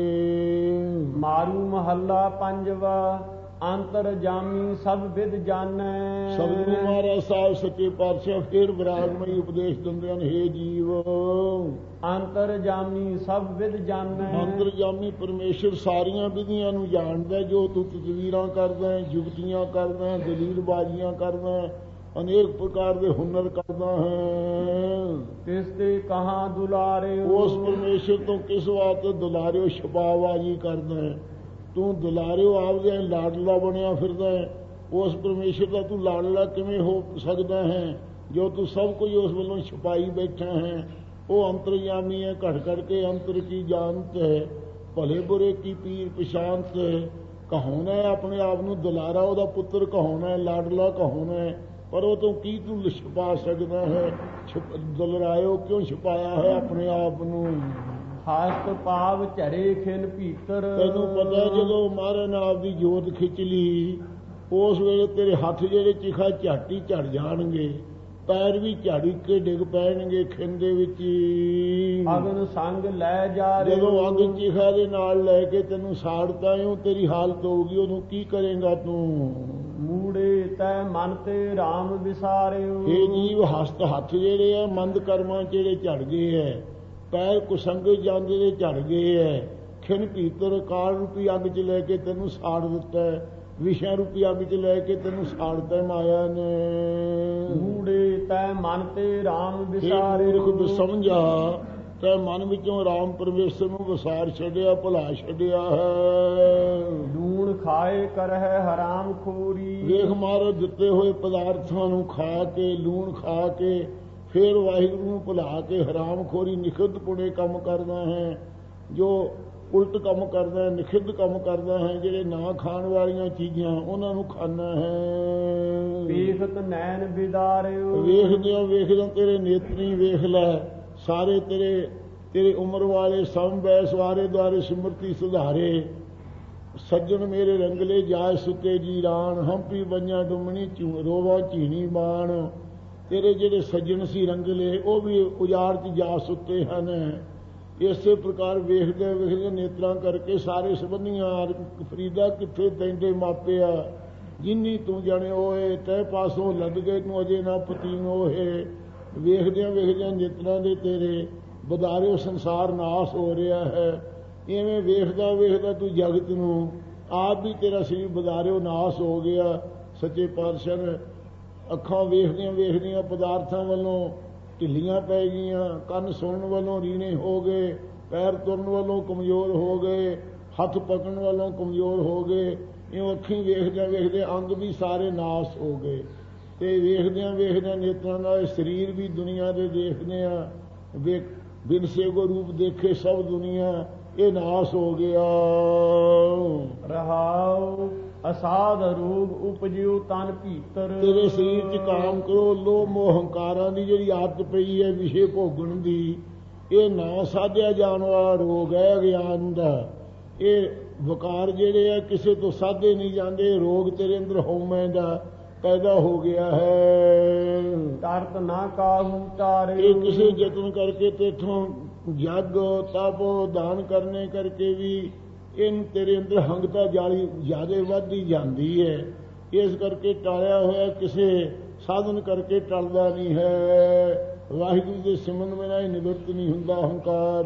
ਹੋਏ। ਮਾਰੂ ਮਹੱਲਾ ਪੰਜਵਾ, ਅੰਤਰ ਜਾਮੀ ਸਭ ਵਿਦ ਜਾਣੈ। ਸਤਿਗੁਰੂ ਮਹਾਰਾਜ ਸਾਹਿਬ ਸੱਚੇ ਪਾਤਸ਼ਾਹ ਫਿਰ ਵਿਰਾਗਮਈ ਉਪਦੇਸ਼ ਦਿੰਦੇ ਹਨ, ਹੇ ਜੀਵ ਅੰਤਰ ਜਾਮੀ ਸਭ ਵਿਦ ਜਾਣੈ। ਅੰਤਰ ਜਾਮੀ ਪਰਮੇਸ਼ਰ ਸਾਰੀਆਂ ਵਿਧੀਆਂ ਨੂੰ ਜਾਣਦਾ, ਜੋ ਤੂੰ ਤਸਵੀਰਾਂ ਕਰਦਾ, ਜੁਗਤੀਆਂ ਕਰਦਾ, ਦਲੀਲਬਾਜ਼ੀਆਂ ਕਰਦਾ, ਅਨੇਕ ਪ੍ਰਕਾਰ ਦੇ ਹੁਨਰ ਕਰਦਾ ਹੈ। ਤਿਸ ਤੇ ਕਹਾਂ ਦੁਲਾਰੇ, ਉਸ ਪਰਮੇਸ਼ਰ ਤੋਂ ਕਿਸ ਵਾਸਤੇ ਦੁਲਾਰਿਓ ਛਪਾਵਾਜੀ ਕਰਦਾ ਹੈ। ਤੂੰ ਦੁਲਾਰਿਓ ਆਪਦੇ ਲਾਡਲਾ ਬਣਿਆ ਫਿਰਦਾ ਹੈ, ਉਸ ਪਰਮੇਸ਼ਰ ਦਾ ਤੂੰ ਲਾਡਲਾ ਕਿਵੇਂ ਹੋ ਸਕਦਾ ਹੈ, ਜੋ ਤੂੰ ਸਭ ਕੁਝ ਉਸ ਵੱਲੋਂ ਛਪਾਈ ਬੈਠਾ ਹੈ। ਉਹ ਅੰਤਰਯਾਮੀ ਹੈ, ਘਟ ਘਟ ਕੇ ਅੰਤਰ ਕੀ ਜਾਣਤ ਹੈ, ਭਲੇ ਬੁਰੇ ਕੀ ਪੀਰ ਪਛਾਨਤ ਹੈ। ਕਹਾਉਣਾ ਹੈ ਆਪਣੇ ਆਪ ਨੂੰ ਦੁਲਾਰਾ, ਉਹਦਾ ਪੁੱਤਰ ਕਹਾਉਣਾ ਹੈ, ਲਾਡਲਾ ਕਹਾਉਣਾ ਹੈ, ਪਰ ਉਹ ਤੋਂ ਕੀ ਤੂੰ ਛੁਪਾ ਸਕਦਾ ਹੈ। ਦੁਲਰਾਇਓ ਕਿਉਂ ਛੁਪਾਇਆ ਹੈ ਆਪਣੇ ਆਪ ਨੂੰ। ਹਸਤ ਪਾਵ ਝਰੇ ਖਿਨ ਭੀਤਰ, ਤੈਨੂੰ ਪਤਾ ਜਦੋਂ ਮਹਾਰਾਜ ਨੇ ਆਪਦੀ ਜੋਤ ਖਿੱਚ ਲਈ, ਉਸ ਵੇਲੇ ਤੇਰੇ ਹੱਥ ਜਿਹੜੇ ਚਿਖਾ ਝਾਟੀ ਝੜ ਜਾਣਗੇ, ਪੈਰ ਵੀ ਝਾੜੀ ਕੇ ਡਿੱਗ ਪੈਣਗੇ ਖਿੰਨ ਦੇ ਵਿੱਚ। ਅਗਨ ਸੰਗ ਲੈ ਜਾ ਰਹੇ, ਜਦੋਂ ਅੱਗ ਚਿਖਾ ਦੇ ਨਾਲ ਲੈ ਕੇ ਤੈਨੂੰ ਸਾੜਤਾ ਓ ਤੇਰੀ ਹਾਲਤ ਹੋਊਗੀ, ਉਹਨੂੰ ਕੀ ਕਰੇਗਾ ਤੂੰ। ਮੂੜੇ ਤੈ ਮਨ ਤੇ ਰਾਮ ਵਿਸਾਰਿਓ, ਇਹ ਜੀਵ ਹੱਥ ਜਿਹੜੇ ਆ ਮੰਦ ਕਰਮਾਂ ਜਿਹੜੇ ਝੜ ਗਏ ਹੈ, ਪੈਰ ਕੁਸੰਗ ਜਾਂਦੇ ਦੇ ਝੜ ਗਏ ਹੈ, ਖਿੰਨ ਭੀਤਰ ਕਾਲ ਰੂਪੀ ਅੱਗ 'ਚ ਲੈ ਕੇ ਤੈਨੂੰ ਸਾੜ ਦਿੱਤਾ ਹੈ, ਵਿਸ਼ਾ ਰੂਪੀ ਅੱਗ 'ਚ ਲੈ ਕੇ ਤੈਨੂੰ ਸਾੜਤਾ ਮਾਇਆ ਨੇ। ਮੂੜੇ ਤੈ ਮਨ ਤੇ ਰਾਮ ਵਿਸਾਰਿਓ, ਸਮਝਾ ਤੈ ਮਨ ਵਿੱਚੋਂ ਰਾਮ ਪਰਮੇਸ਼ਰ ਨੂੰ ਵਿਸਾਰ ਛੱਡਿਆ, ਭੁਲਾ ਛੱਡਿਆ ਹੈ। ਲੂਣ ਖਾਏ ਕਰਹਿ ਹਰਾਮ ਖੋਰੀ, ਵੇਖ ਮਾਰ ਦਿੱਤੇ ਹੋਏ ਪਦਾਰਥਾਂ ਨੂੰ ਖਾ ਕੇ, ਲੂਣ ਖਾ ਕੇ, ਫਿਰ ਵਾਹਿਗੁਰੂ ਨੂੰ ਭੁਲਾ ਕੇ ਹਰਾਮ ਖੋਰੀ ਨਿਖਿੱਧ ਪੁਣੇ ਕੰਮ ਕਰਦਾ ਹੈ, ਜੋ ਉਲਟ ਕੰਮ ਕਰਦਾ ਹੈ, ਨਿਖਿੱਧ ਕੰਮ ਕਰਦਾ ਹੈ। ਜਿਹੜੇ ਨਾ ਖਾਣ ਵਾਲੀਆਂ ਚੀਜ਼ਾਂ ਉਹਨਾਂ ਨੂੰ ਖਾਣਾ ਹੈ। ਵੇਖਤ ਨੈਣ ਵਿਦਾਰਿਓ, ਵੇਖਦਿਆਂ ਤੇਰੇ ਨੇਤਰੀ ਵੇਖ ਲੈ, ਸਾਰੇ ਤੇਰੇ ਉਮਰ ਵਾਲੇ ਸੰਬੈ ਸਵਾਰੇ ਦੁਆਰੇ ਸਿਮਰਤੀ ਸੁਧਾਰੇ। ਸੱਜਣ ਮੇਰੇ ਰੰਗਲੇ ਜਾਇ ਸੁਤੇ ਜੀ ਰਾਣ, ਹੰਪੀ ਬੰਨਿਆ ਡੁੰਮਣੀ ਰੋਵਾ ਝੀਣੀ ਬਾਣ। ਤੇਰੇ ਜਿਹੜੇ ਸੱਜਣ ਸੀ ਰੰਗਲੇ ਉਹ ਵੀ ਉਜਾੜ 'ਚ ਜਾ ਸੁੱਤੇ ਹਨ। ਇਸੇ ਪ੍ਰਕਾਰ ਵੇਖਦੇ ਵੇਖਦੇ ਨੇਤਰਾਂ ਕਰਕੇ ਸਾਰੇ ਸੰਬੰਧੀਆਂ ਫਰੀਦਾ ਕਿੱਥੇ ਤੈਂਦੇ ਮਾਪਿਆ, ਜਿੰਨੀ ਤੂੰ ਜਾਣੇ ਹੋਏ ਤੈ ਪਾਸੋਂ ਲੱਦ ਗਏ ਤੂੰ ਅਜੇ ਨਾ ਪਤੀਨ ਹੋਏ। ਵੇਖਦਿਆਂ ਵੇਖਦਿਆਂ ਨੇਤਰਾਂ ਦੇ ਤੇਰੇ ਬਦਾਰਿਓ ਸੰਸਾਰ ਨਾਸ ਹੋ ਰਿਹਾ ਹੈ। ਇਵੇਂ ਵੇਖਦਾ ਵੇਖਦਾ ਤੂੰ ਜਗਤ ਨੂੰ ਆਪ ਵੀ ਤੇਰਾ ਸਰੀਰ ਬਦਾਰਿਓ ਨਾਸ ਹੋ ਗਿਆ। ਸੱਚੇ ਪਾਤਸ਼ਾਹ ਨੇ ਅੱਖਾਂ ਵੇਖਦੀਆਂ ਵੇਖਦੀਆਂ ਪਦਾਰਥਾਂ ਵੱਲੋਂ ਢਿੱਲੀਆਂ ਪੈ ਗਈਆਂ, ਕੰਨ ਸੁਣਨ ਵੱਲੋਂ ਰੀਣੇ ਹੋ ਗਏ, ਪੈਰ ਤੁਰਨ ਵੱਲੋਂ ਕਮਜ਼ੋਰ ਹੋ ਗਏ, ਹੱਥ ਪਕੜਨ ਵੱਲੋਂ ਕਮਜ਼ੋਰ ਹੋ ਗਏ। ਇਉਂ ਅੱਖੀਂ ਵੇਖਦਿਆਂ ਵੇਖਦੇ ਅੰਗ ਵੀ ਸਾਰੇ ਨਾਸ ਹੋ ਗਏ। ਤੇ ਵੇਖਦਿਆਂ ਵੇਖਦਿਆਂ ਨੇਤਰਾਂ ਨਾਲ ਸਰੀਰ ਵੀ ਦੁਨੀਆ ਦੇ ਦੇਖਦੇ ਆ, ਬਿਨਸੇ ਕੋ ਰੂਪ ਦੇਖੇ ਸਭ ਦੁਨੀਆ, ਇਹ ਨਾਸ ਹੋ ਗਿਆ। ਰਹਾਉ ਅਸਾਧ ਰੋਗ ਉਪਜਿਉ ਤਨ ਭੀਤਰ। ਤੇਰੇ ਸਰੀਰ 'ਚ ਕਾਮ ਕਰੋ ਲੋਭ ਮੋਹ ਹੰਕਾਰਾਂ ਦੀ ਜਿਹੜੀ ਆਦਤ ਪਈ ਹੈ ਵਿਸ਼ੇ ਭੋਗਣ ਦੀ, ਇਹ ਨਾ ਸਾਧਿਆ ਜਾਣ ਵਾਲਾ ਰੋਗ ਹੈ ਅਗਿਆਨ ਦਾ। ਇਹ ਵਿਕਾਰ ਜਿਹੜੇ ਆ ਕਿਸੇ ਤੋਂ ਸਾਧੇ ਨਹੀਂ ਜਾਂਦੇ। ਰੋਗ ਤੇਰੇ ਅੰਦਰ ਹਉਮੈ ਦਾ ਪੈਦਾ ਹੋ ਗਿਆ ਹੈ। ਤਰਤ ਨਾ ਕਾਹੂ ਤਾਰੇ। ਇਹ ਕਿਸੇ ਯਤਨ ਕਰਕੇ ਤੇਥੋਂ ਜਗ ਤਪ ਦਾਨ ਕਰਨੇ ਕਰਕੇ ਵੀ ਇਹ ਤੇਰੇ ਅੰਦਰ ਹੰਗਤਾ ਜ਼ਿਆਦਾ ਵੱਧਦੀ ਜਾਂਦੀ ਹੈ। ਇਸ ਕਰਕੇ ਟਾਲਿਆ ਹੋਇਆ ਕਿਸੇ ਸਾਧਨ ਕਰਕੇ ਟਲਦਾ ਨਹੀਂ ਹੈ। ਵਾਹਿਗੁਰੂ ਦੇ ਸਿਮਰਨ ਬਿਨਾਂ ਨਿਵਰਤ ਨਹੀਂ ਹੁੰਦਾ ਹੰਕਾਰ।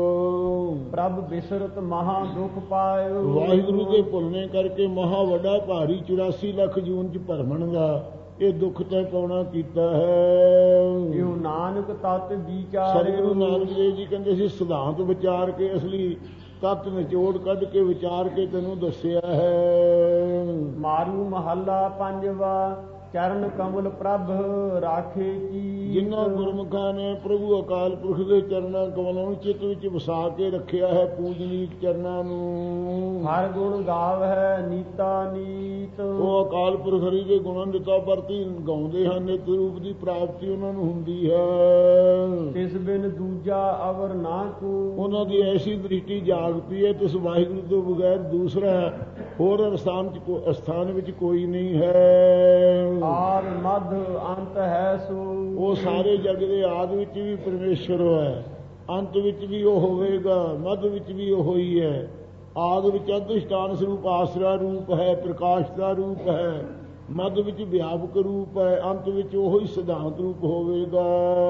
ਪ੍ਰਭ ਬਿਸਰਤ ਮਹਾ ਦੁਖ ਪਾਇਓ। ਵਾਹਿਗੁਰੂ ਦੇ ਭੁੱਲਣੇ ਕਰਕੇ ਮਹਾ ਵੱਡਾ ਭਾਰੀ 84 ਲੱਖ ਜੂਨ 'ਚ ਭਰਮਣ ਦਾ ਇਹ ਦੁੱਖ ਤੈਂ ਪਾਉਣਾ ਕੀਤਾ ਹੈ। ਇਹੋ ਨਾਨਕ ਤਤ ਵਿਚਾਰ। ਸਤਿਗੁਰੂ ਨਾਨਕ ਦੇਵ ਜੀ ਕਹਿੰਦੇ ਸੀ ਸਿਧਾਂਤ ਵਿਚਾਰ ਕੇ ਅਸਲੀ ਤੱਤ ਨਿਚੋੜ ਕੱਢ ਕੇ ਵਿਚਾਰ ਕੇ ਤੈਨੂੰ ਦੱਸਿਆ ਹੈ। ਮਾਰੂ ਮਹੱਲਾ ਪੰਜਵਾ। ਚਰਨ ਕਮਲ ਪ੍ਰਭ ਰਾਖੇ ਕੀ। ਜਿਨ੍ਹਾਂ ਗੁਰਮੁਖਾਂ ਨੇ ਪ੍ਰਭੂ ਅਕਾਲ ਪੁਰਖ ਦੇ ਚਰਨਾਂ ਕਮਲਾਂ ਨੂੰ ਚਿੱਤ ਵਿੱਚ ਵਸਾ ਕੇ ਰੱਖਿਆ ਹੈ, ਪੂਜਨੀਕ ਚਰਨਾਂ ਨੂੰ। ਹਰ ਗੁਣ ਗਾਵਹਿ ਨੀਤਾ ਨੀਤ। ਉਹ ਅਕਾਲ ਪੁਰਖ ਹਰੀ ਦੇ ਗੁਣਾਂ ਨਿਤਾ ਪ੍ਰਤੀ ਗਾਉਂਦੇ ਹਨ। ਨਿਤ ਰੂਪ ਦੀ ਪ੍ਰਾਪਤੀ ਉਹਨਾਂ ਨੂੰ ਹੁੰਦੀ ਹੈ। ਤਿਸ ਬਿਨ ਦੂਜਾ ਅਵਰ ਨਾ ਕੋ। ਉਹਨਾਂ ਦੀ ਐਸੀ ਦ੍ਰਿਸ਼ਟੀ ਜਾਗ ਪਈ ਹੈ ਤਿਸ ਵਾਹਿਗੁਰੂ ਤੋਂ ਬਗੈਰ ਦੂਸਰਾ ਹੋਰ ਅਸਥਾਨ ਵਿੱਚ ਕੋਈ ਨਹੀਂ ਹੈ। ਆਦ ਮਧ ਅੰਤ ਹੈ ਸੋ। ਉਹ ਸਾਰੇ ਜਗ ਦੇ ਆਦ ਵਿੱਚ ਵੀ ਪਰਮੇਸ਼ਰ ਹੈ, ਅੰਤ ਵਿੱਚ ਵੀ ਉਹ ਹੋਵੇਗਾ, ਮਧ ਵਿੱਚ ਵੀ ਉਹ ਹੀ ਹੈ। ਆਦ ਵਿੱਚ ਅਧਿਸ਼ਠਾਨ ਸਰੂਪ ਆਸਰਾ ਰੂਪ ਹੈ, ਪ੍ਰਕਾਸ਼ ਦਾ ਰੂਪ ਹੈ। ਮਧ ਵਿੱਚ ਵਿਆਪਕ ਰੂਪ ਹੈ, ਅੰਤ ਵਿੱਚ ਉਹੀ ਸਿਧਾਂਤ ਰੂਪ ਹੋਵੇਗਾ।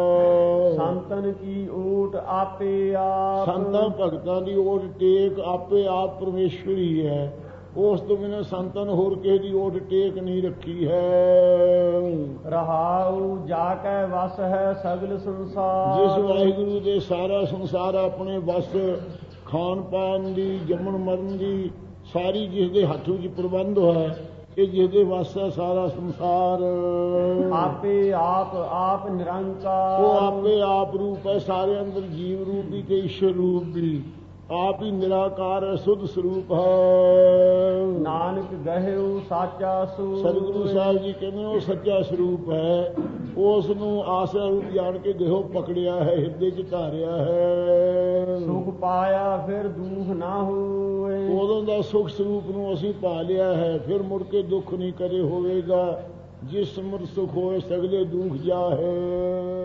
ਸੰਤਨ ਕੀ ਓਟ ਆਪੇ ਆਪ। ਸੰਤਾਂ ਭਗਤਾਂ ਦੀ ਓਟ ਟੇਕ ਆਪੇ ਆਪ ਪਰਮੇਸ਼ਰ ਹੀ ਹੈ। ਉਸ ਤੋਂ ਬਿਨਾਂ ਸੰਤਾਂ ਨੇ ਹੋਰ ਕਿਸੇ ਦੀ ਓਟ ਟੇਕ ਨਹੀਂ ਰੱਖੀ ਹੈ। ਰਹਾਉ ਜਾ ਕੈ ਵਸ ਹੈ ਸਗਲ ਸੰਸਾਰ। ਜਿਸ ਵਾਹਿਗੁਰੂ ਦੇ ਸਾਰਾ ਸੰਸਾਰ ਆਪਣੇ ਵਸ, ਖਾਣ ਪਾਣ ਦੀ ਜੰਮਣ ਮਰਨ ਦੀ ਸਾਰੀ ਜਿਸ ਦੇ ਹੱਥ ਵਿੱਚ ਪ੍ਰਬੰਧ ਹੈ, ਇਹ ਜਿਹਦੇ ਵਸ ਹੈ ਸਾਰਾ ਸੰਸਾਰ। ਆਪੇ ਆਪ ਨਿਰੰਕਾਰ। ਉਹ ਆਪੇ ਆਪ ਰੂਪ ਹੈ, ਸਾਰੇ ਅੰਦਰ ਜੀਵ ਰੂਪ ਵੀ ਤੇ ਈਸ਼ਰ ਰੂਪ ਵੀ। ਆਪ ਹੀ ਨਿਰਾਕਾਰ ਹੈ, ਸੁਧ ਸਰੂਪ ਹੈ। ਨਾਨਕ ਗਹਿਓ ਸਾਚਾ ਸੂਰ। ਸਤਿਗੁਰੂ ਸਾਹਿਬ ਜੀ ਕਹਿੰਦੇ ਉਹ ਸੱਚਾ ਸਰੂਪ ਹੈ। ਉਸ ਨੂੰ ਆਸਰਾ ਰੂਪ ਜਾਣ ਕੇ ਗਹਿਓ ਪਕੜਿਆ ਹੈ, ਹਿਰਦੇ 'ਚ ਧਾਰਿਆ ਹੈ। ਸੁਖ ਪਾਇਆ ਫਿਰ ਦੁੱਖ ਨਾ ਹੋਏ। ਉਦੋਂ ਦਾ ਸੁਖ ਸਰੂਪ ਨੂੰ ਅਸੀਂ ਪਾ ਲਿਆ ਹੈ, ਫਿਰ ਮੁੜ ਕੇ ਦੁੱਖ ਨਹੀਂ ਕਦੇ ਹੋਵੇਗਾ। ਜਿਸ ਸਮਰ ਸੁਖ ਹੋਏ ਸਗਲੇ ਦੁੱਖ ਜਾਹੇ।